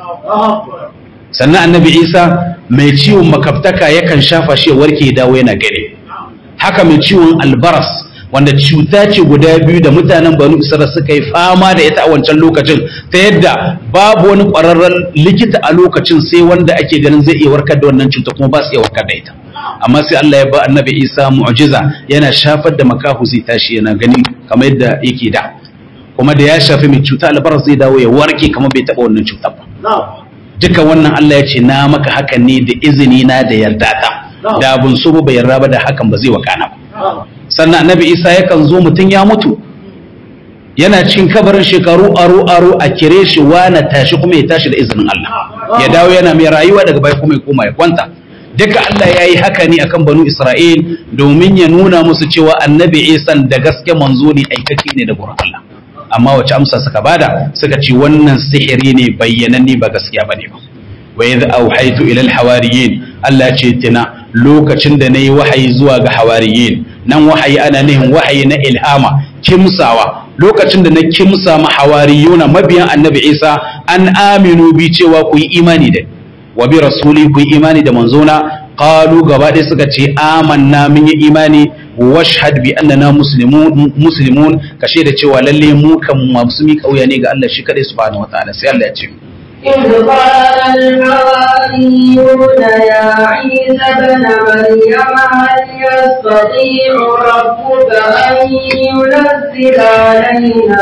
A: Sannan annabi Isa mai ciwon makaftaka yakan shafa shi ya warke ya dawo yana gani. Haka mai ciwon albaras wanda cuta ce guda biyu da mutanen Banu Isra'ila suka yi fama da ita a wancan lokacin, ta yadda babu wani ƙwararren likita a lokacin sai wanda ake ganin zai iya warkar da wannan cuta, kuma ba su iya warkar da ita. Amma sai Allah ya ba annabi Isa mu'jiza, yana shafar da makahu zai tashi yana gani kamar yadda yake da, kuma da ya shafi mai cuta albaras zai dawo ya warke kamar bai taɓa wannan cutar ba. Duka wannan Allah ya ce na maka hakan ne da izini na da yarda ta, da abun so ba yarda ba da hakan ba zai wakana ba. Sannan annabi Isa yakan zo mutum ya mutu yana cikin kabarin shekaru aro aro a kire shi na tashi kuma ya tashi da izinin Allah, ya dawo yana mai rayuwa daga baya kuma ya koma ya kwanta. Duka Allah ya yi haka ne akan Banu Isra'il domin ya nuna musu cewa annabi Isa da gaske manzo ne, aikaki ne da gurin Allah. Amma wace amsa suka bada? Suka ce wannan sihiri ne bayyananne, ba gaskiya bane ba. Wa idh awhaytu ila al-hawariyin, Allah ce tina lokacin da nayi wahayi zuwa ga hawariyin. Nan wahayi ana nihin wahayi na ilhama, kimsawa. Lokacin da na kimsa ma hawariyuna mabiyan annabi Isa, an aminu bi cewa ku yi imani da wa bi rasuli ku yi imani da manzona. Qalu gaba ɗaya suka ce amanna mun yi imani, washhad bi annana muslimun muslimun kashe da cewa lalle mu kan masu mi kauya ne ga Allah shi kadai subhanahu wataala. Sai Allah ya ce
B: إذ قال الحواريون يا عيسى ابن مريم هل يستطيع ربك أن ينزل علينا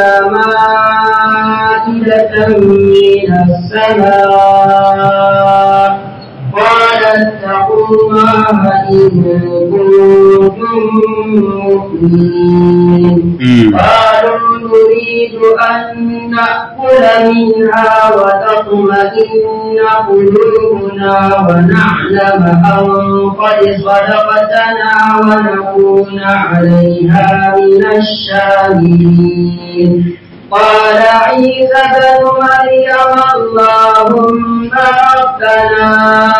B: مائدة من السماء قال اتقوا الله إن كنتم مؤمنين. قالوا نريد أن نأكل منها وتطمئن قلوبنا ونعلم أن قد صدقتنا ونكون عليها من الشاهدين. قال عيسى بن مريم اللهم ربنا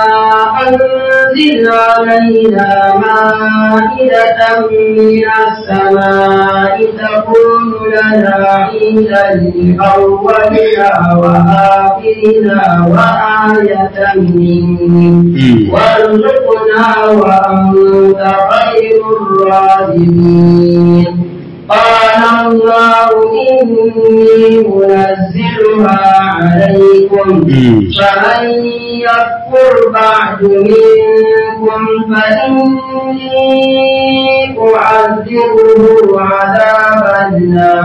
B: أنزل علينا مائدة من السماء تكون لنا عيدا لأولنا وآخرنا وآية منك وارزقنا وأنت خير الرازقين. قال الله إني منزلها عليكم فمن يكفر بعد منكم فإني أعذبه عذابا لا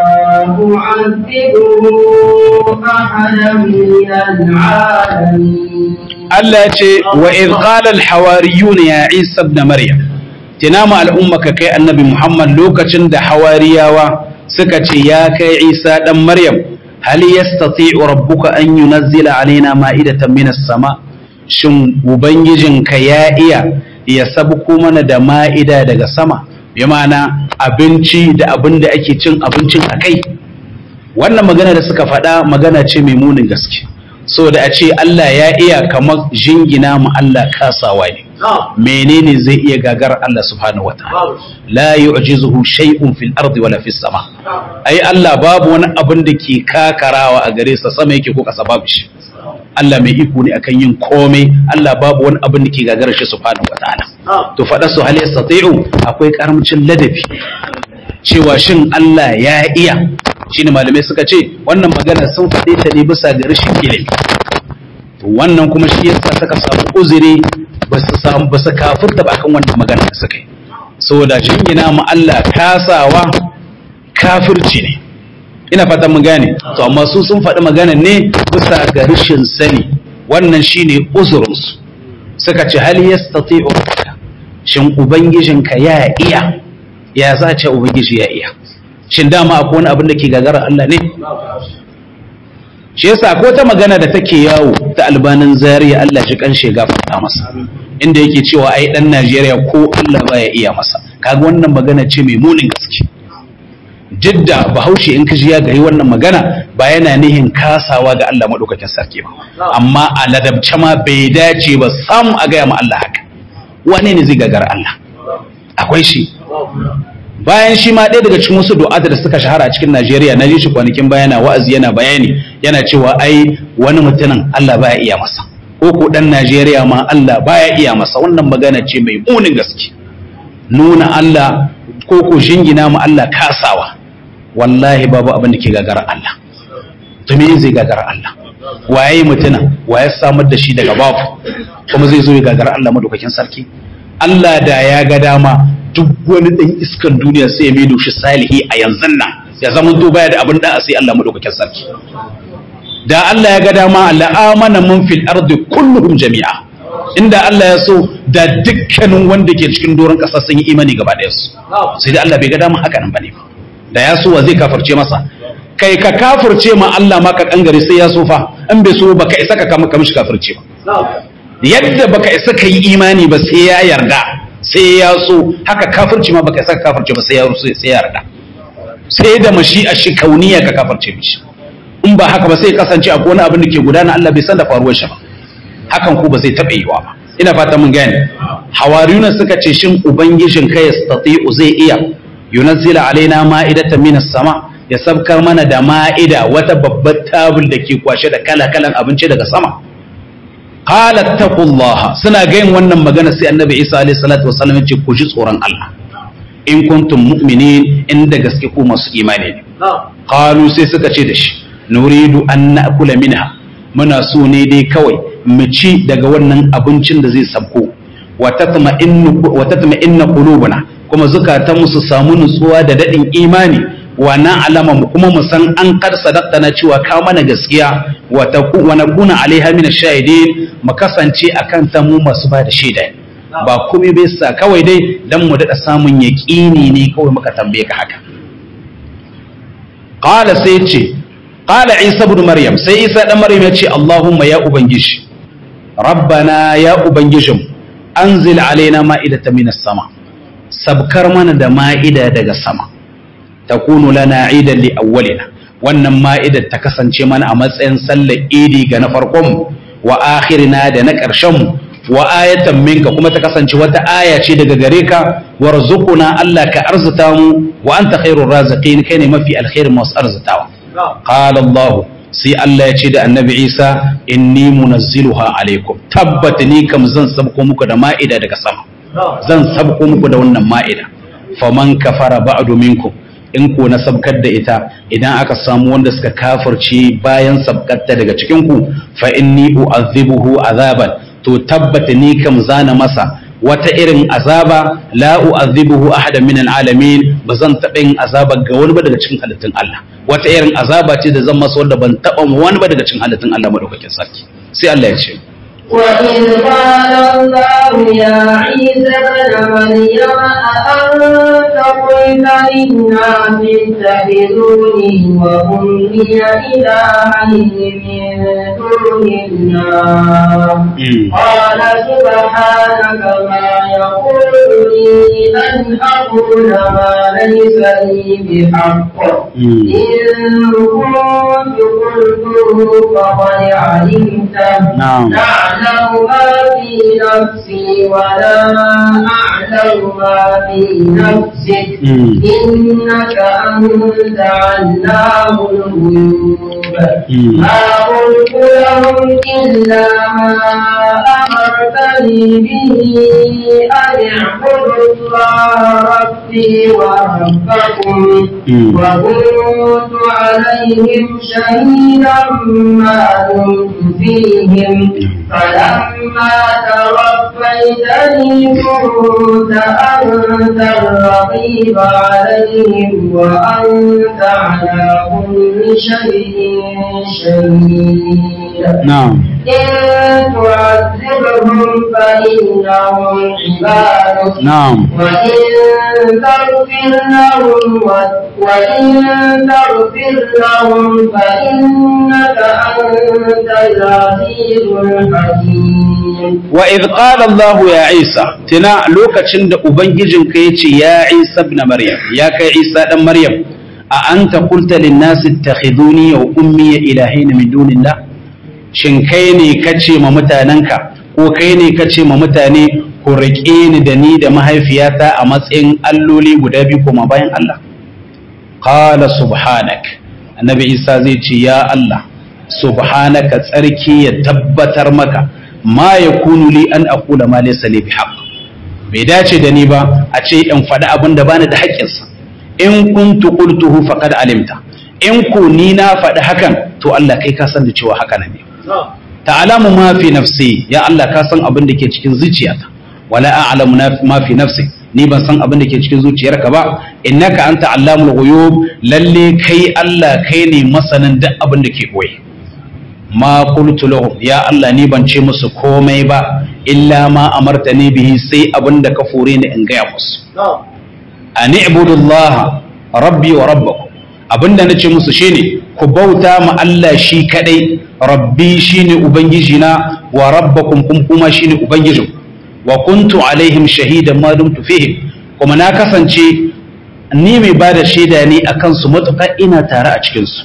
B: أعذبه أحدا من العالمين.
A: التي وإذ قال الحواريون يا عيسى ابن مريم tinama al'ummaka kai annabi Muhammad lokacin da hawariyawa suka ce ya kai Isa dan Maryam hal yastati'u rabbuka an yunazzila alaina ma'idatan minas sama, shin ubangijinka ya iya ya sabko mana da ma'ida daga sama, bi ma'ana abinci da abin da ake cin abincin akai. Wannan magana da suka faɗa magana ce mai munin gaske, saboda a ce Allah ya iya kamar jingina mu Allah kasawa ne. Menene zai iya gagar Allah subhanahu wataala? La yu'jizuhu shay'un fil ardi wala fis sama. Ai Allah babu wani abin da ke kakarawa a gare sa, sama yake ko kasa babu shi. Allah mai iko ne akan yin komai. Allah babu wani abin da ke gagarar shi subhanahu wataala. To fada su hal yastati'u akwai karamcin ladabi cewa shin Allah ya iya. Shine malamai suka ce wannan magana sun faɗe ta ne bisa ga rashin ilimi. To wannan kuma shi yasa suka samu uzuri ba su samu ba su kafirta ba kan wannan magana da suka yi, saboda jingina mu Allah kasawa kafirci ne. Ina fatan mun gane. To amma su sun faɗi magana ne bisa ga rashin sani, wannan shine uzurin su. Suka ce hal yastati'u rabbuka, shin ubangijinka ya iya? Ya za ce ubangiji ya iya? shin dama akwai wani abin da ke gagara Allah ne? Shi yasa ko ta magana da take yawo ta Albanin Zaria, Allah shi kan shega fata masa, inda yake cewa ai dan Najeriya ko Allah baya iya masa. Kaga wannan magana ce mai munin gaske. Jidda Bahaushe in kaji ya gari wannan magana ba yana nihin kasawa ga Allah madaukakin sarki ba, amma a ladabce ma bai dace ba sam a gaya ma Allah haka. Wane ne zai gagara Allah? Akwai shi. Bayan shi ma ɗaya daga cikin wasu du'ata da suka shahara a cikin Najeriya, na ji shi kwanakin bayana wa'azi yana bayani yana cewa ai wani mutumin Allah baya iya masa, ko ko dan Najeriya ma Allah baya iya masa. Wannan magana ce mai munin gaske, nuna Allah ko ko jingina ma Allah kasawa. Wallahi babu abin da ke gagara Allah. To me zai gagara Allah? Waye mutuna waye samar da shi daga babu kuma zai zo ya gagara Allah madaukakin sarki? Allah da ya ga dama duk wani ɗan iskan duniya sai ya maido shi salihi a yanzu nan, ya zama to baya da abin da sai Allah madaukakin sarki. Da Allah ya ga dama la amana man fil ardi kulluhum jami'a, inda Allah ya so da dukkanin wanda ke cikin doron ƙasa sun yi imani gaba ɗaya su, sai da Allah bai ga dama haka nan bane. Da ya so wa zai kafirce masa? Kai ka kafirce ma Allah ma ka kangare sai ya so fa, in bai so baka isa ka kama kamishi kafirce ba. Yadda baka isa ka yi imani ba sai ya yarda, sai ya so, haka kafirci ma baka isa ka kafirce ba sai ya so sai ya yarda. Sai da mashi'a shi kauniya ka kafirce mishi. In ba haka ba sai kasance akwai wani abin da ke gudana Allah bai san da faruwar shi ba. Hakan ku ba zai taɓa yiwa ba. Ina fata mun gane. Hawariyuna suka ce shin ubangijin kai yastati'u zai iya yunazzila alaina ma'idatan minas sama, ya sabkar mana da ma'ida, wata babbar tabul da ke kwashe da kala-kalan abinci daga sama. Qalat taqullaha, suna gayin wannan magana sai Annabi Isa alaihi salatu wasallam ya ce ku ji tsoron Allah in kuntum mu'minin, inda gaske ku masu imani ne. Qalu sai suka ce da shi nuridu an na'kula minha, muna so ne dai kawai mu ci daga wannan abincin da zai sabko. Wa tatma'innu wa tatma'inna qulubuna, kuma zukatanmu su samu nutsuwa da daɗin imani. Wa na'lama mu kuma mu san an kar sadaqtana cewa ka mana gaskiya. Wa nakuna alaiha min ash-shahidin, mu kasance akan ta mu masu ba da shaida. Ba komai bai sa kawai dai dan mu daɗa samun yaƙini ne kawai muka tambaye ka haka. Qala sai ce qala Isa ibn Maryam, sai Isa dan Maryam ya ce Allahumma ya ubangiji, rabbana ya ubangijin, anzil alaina ma'idatan minas sama, sabkar mana da ma'ida daga sama, takunu lana idan li awwalina, wannan ma'idar ta kasance mana a matsayin sallar idi ga na farkon mu, wa akhirina da na ƙarshen mu, wa ayatan minka, kuma ta kasance wata aya ce daga gare ka, warzuquna Allah ka arzuta mu, wa anta khairur raziqin, kai ne mafi alkhairin masu arzutawa. Qala Allah, sai Allah ya ce da Annabi Isa inni munazziluha alaikum, tabbata ni kam zan sabko muku da ma'ida daga sama, zan sabko muku da wannan ma'ida. Faman kafara ba'du minkum, in ko na sabkar da ita, idan aka samu wanda suka kafirce bayan sabkarta daga cikin ku, fa inni u'adhibuhu azaban, to tabbata ni kam zana masa wata irin azaba la u'adhibuhu ahadan min alalamin, bazan taɓa yin azaba ga wani ba daga cikin halittun Allah. Wata irin azaba ce da zan masa wanda ban taɓa wani ba daga cikin halittun Allah madaukakin sarki. Sai Allah ya ce
B: وإذ قال الله يا عيسى ابن مريم أأنت قلت للناس اتخذوني وأمي إلهين من دون الله قال سبحانك ما يقول لي أن أقول ما ليس لي بحق إن كنت قلته فقد علمته أعلم ما في نفسي ولا أعلم ما في نفسك إنك أنت علام الغيوب ما قلت لهم إلا ما أمرتني به أن اعبدوا الله ربي وربكم وكنت عليهم شهيدا ما دمت فيهم فلما توفيتني كنت أنت الرقيب عليهم وأنت على كل شيء شهيد.
A: نعم.
B: إن تعذبهم فإنهم عبادك
A: na'am
B: وإن تغفر لهم وإن تغفر لهم فإنك أنت العزيز الحكيم.
A: وإذ قال الله يا عيسى تنا لوكacin da ubangijinka yace ya Isa ibn Maryam ya kai Isa dan Maryam a anta qulta lin nas ittakhiduni wa ummi ilahin min dunillah shin kai ne kace ma mutananka ko kai ne kace ma mutane ku rike ni da ni da mahaifiyata a matsayin alloli guda biyu kuma bayan Allah qala subhanak annabi Isa zai ce ya Allah subhanaka tsarki ya tabbatar maka ma yakunu li an aqula ma laysa li bihaq bai dace da ni ba a ce in faɗi abin da bani da haƙƙinsa in kuntu qultuhu faqad alimta in ku ni na faɗi hakan to Allah kai ka san da cewa haka ne ta'lamu ma fi nafsi ya Allah ka san abin da ke cikin zuciyata wala a'lamu ma fi nafsi ni ban san abin da ke cikin zuciyarka ba innaka anta allamul ghuyub lalle kai Allah kai ne masanin duk abin da ke koyi ma qultu lahum ya Allah ni ban ce musu komai ba illa ma amartani bihi sai abinda ka fore ni in gaya musu an ibudullah rabbi wa rabbakum abinda nace musu shine ku bauta ma Allah shi kadai rabbi shine ubangiji na wa rabbakum kum kuma shine ubangijin wa kuntu alaihim shahidan ma dumtu fihim kuma na kasance ni mai bada shaida ne akan su matuƙa ina tare a cikin su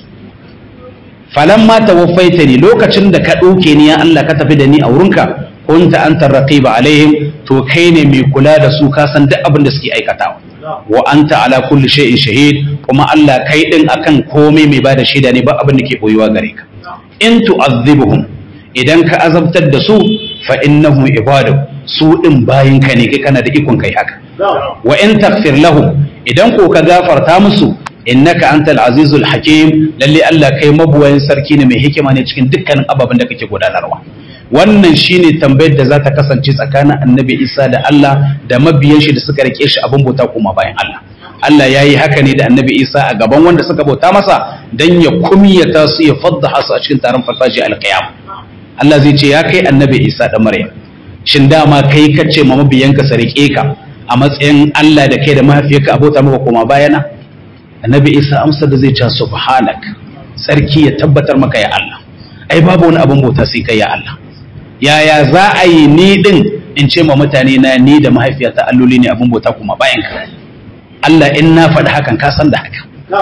A: falamma tawaffaitani lokacin da ka ɗauke ni ya Allah ka tafi da ni a wurinka kunta anta raqiba alaihim to kai ne mai kula da su ka san duk abin da suke aikatawa wa anta ala kulli shay'in shahid kuma Allah kai din akan komai mai bada shaida ne ba abin da ke boyuwa gare ka in tu'azzibuhum idan ka azabtar da su fa innahum ibadu su din bayin ka ne kai kana da ikon kai haka wa in taghfir lahum idan ko ka gafarta musu innaka antal azizul hakim lalle Allah kai mabuwayin sarki ne mai hikima ne cikin dukkanin ababen da kake gudanarwa wannan shine tambayar da za ta kasance tsakanin annabi Isa da Allah da mabiyan shi da suka rike shi abin bauta kuma bayan Allah Allah yayi haka ne da annabi Isa a gaban wanda suka bauta masa dan ya kumiyata su ya faddaha su a cikin taron farfaji alqiyam Allah zai ce ya kai annabi Isa da Maryam shin dama kai kace ma mabiyanka su rike ka a matsayin Allah da kai da mahaifiyarka abota maka kuma bayana annabi Isa amsa da zai ce subhanak sarki ya tabbatar maka ya Allah ai babu wani abin bauta sai kai ya Allah yaya za a yi ni din in ce ma mutane na ni da mahaifiyata alloli ne abin bauta kuma bayan ka Allah in na faɗi hakan ka san da haka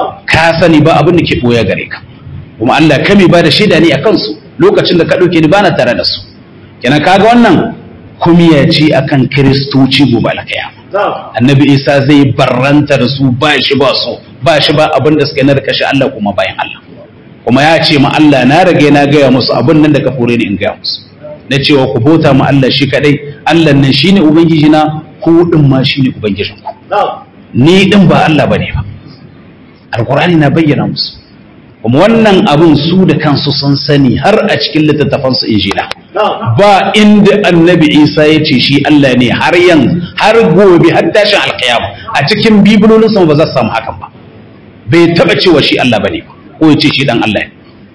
A: ka sani ba abin da ke boye gare ka kuma Allah kame ba da shaida ne a kansu lokacin da ka ɗauke ni bana tare da su kenan kaga wannan kumiya ce akan kiristoci gobe alkiyama annabi Isa zai barranta da su ba shi ba su ba shi ba abin da suka na kashe Allah kuma bayan Allah kuma ya ce ma Allah na rage na gaya musu abin nan da ka fure ni in gaya musu na cewa ku bauta ma Allah shi kadai Allah nan shine ubangiji na ku din ma shine ubangijin ku ni din ba Allah bane ba alqur'ani na bayyana musu kuma wannan abin su da kansu sun sani har a cikin littattafan su injila ba inda annabi Isa ya ce shi Allah ne har yan har gobe har tashin alkiyama a cikin bibilolin sa ba za su samu hakan ba bai taba cewa shi Allah bane ba ko ya ce shi dan Allah ne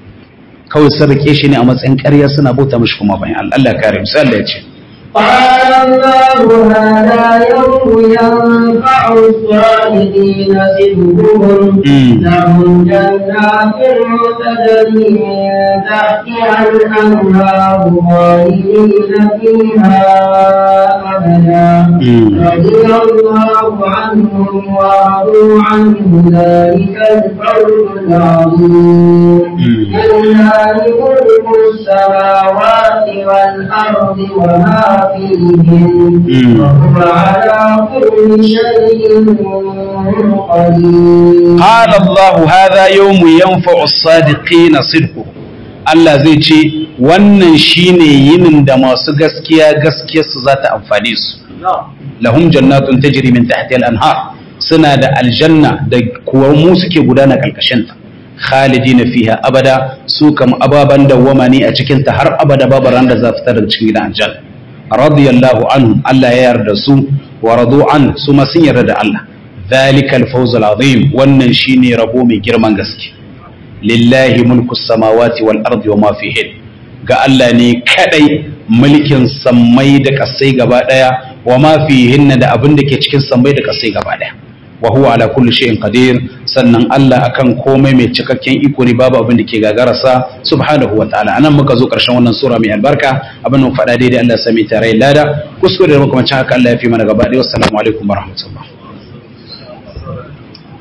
A: kawai sun rike shi ne a matsayin ƙarya suna bauta mishi kuma bayan Allah kare misali Allah ya ce
B: قال الله هذا يوم ينفع الصادقين صدقهم لهم جنات تجري من تحتها الأنهار خالدين فيها أبدا رضي الله عنهم ورضوا عنه ذلك الفوز العظيم لله ملك السماوات والأرض وما فيهم وهو على كل شيء قدير
A: قال الله هذا يوم ينفع الصادقين صدقهم Allah zai ce wannan shine yinin da masu gaskiya gaskiyarsu za ta amfane su lahum jannatun tajri min tahtiha al-anhar suna da aljanna da kuwa mu suke gudana kalkashin ta khalidina fiha abada su kam ababan dawama ne a cikin ta har abada babu ran da za fitar da cikin gidan aljanna radiyallahu anhum Allah ya yarda su wa radu an su ma sun yarda da Allah zalika al-fawz al-azim wannan shine rabo mai girman gaske lillahi mulku samawati wal ardi wa ma fihin ga Allah ne kadai mulkin sammai da kasai gaba daya wa ma fihinna da abin da ke cikin sammai da kasai gaba daya wa huwa ala kulli shay'in qadir sannan Allah akan komai mai cikakken iko ne babu abin da ke gagararsa subhanahu wa ta'ala anan muka zo karshen wannan sura mai albarka abin mun faɗa daidai Allah ya sami tare lada kuskure da muka mace haka Allah ya fi mana gaba daya wassalamu alaikum warahmatullahi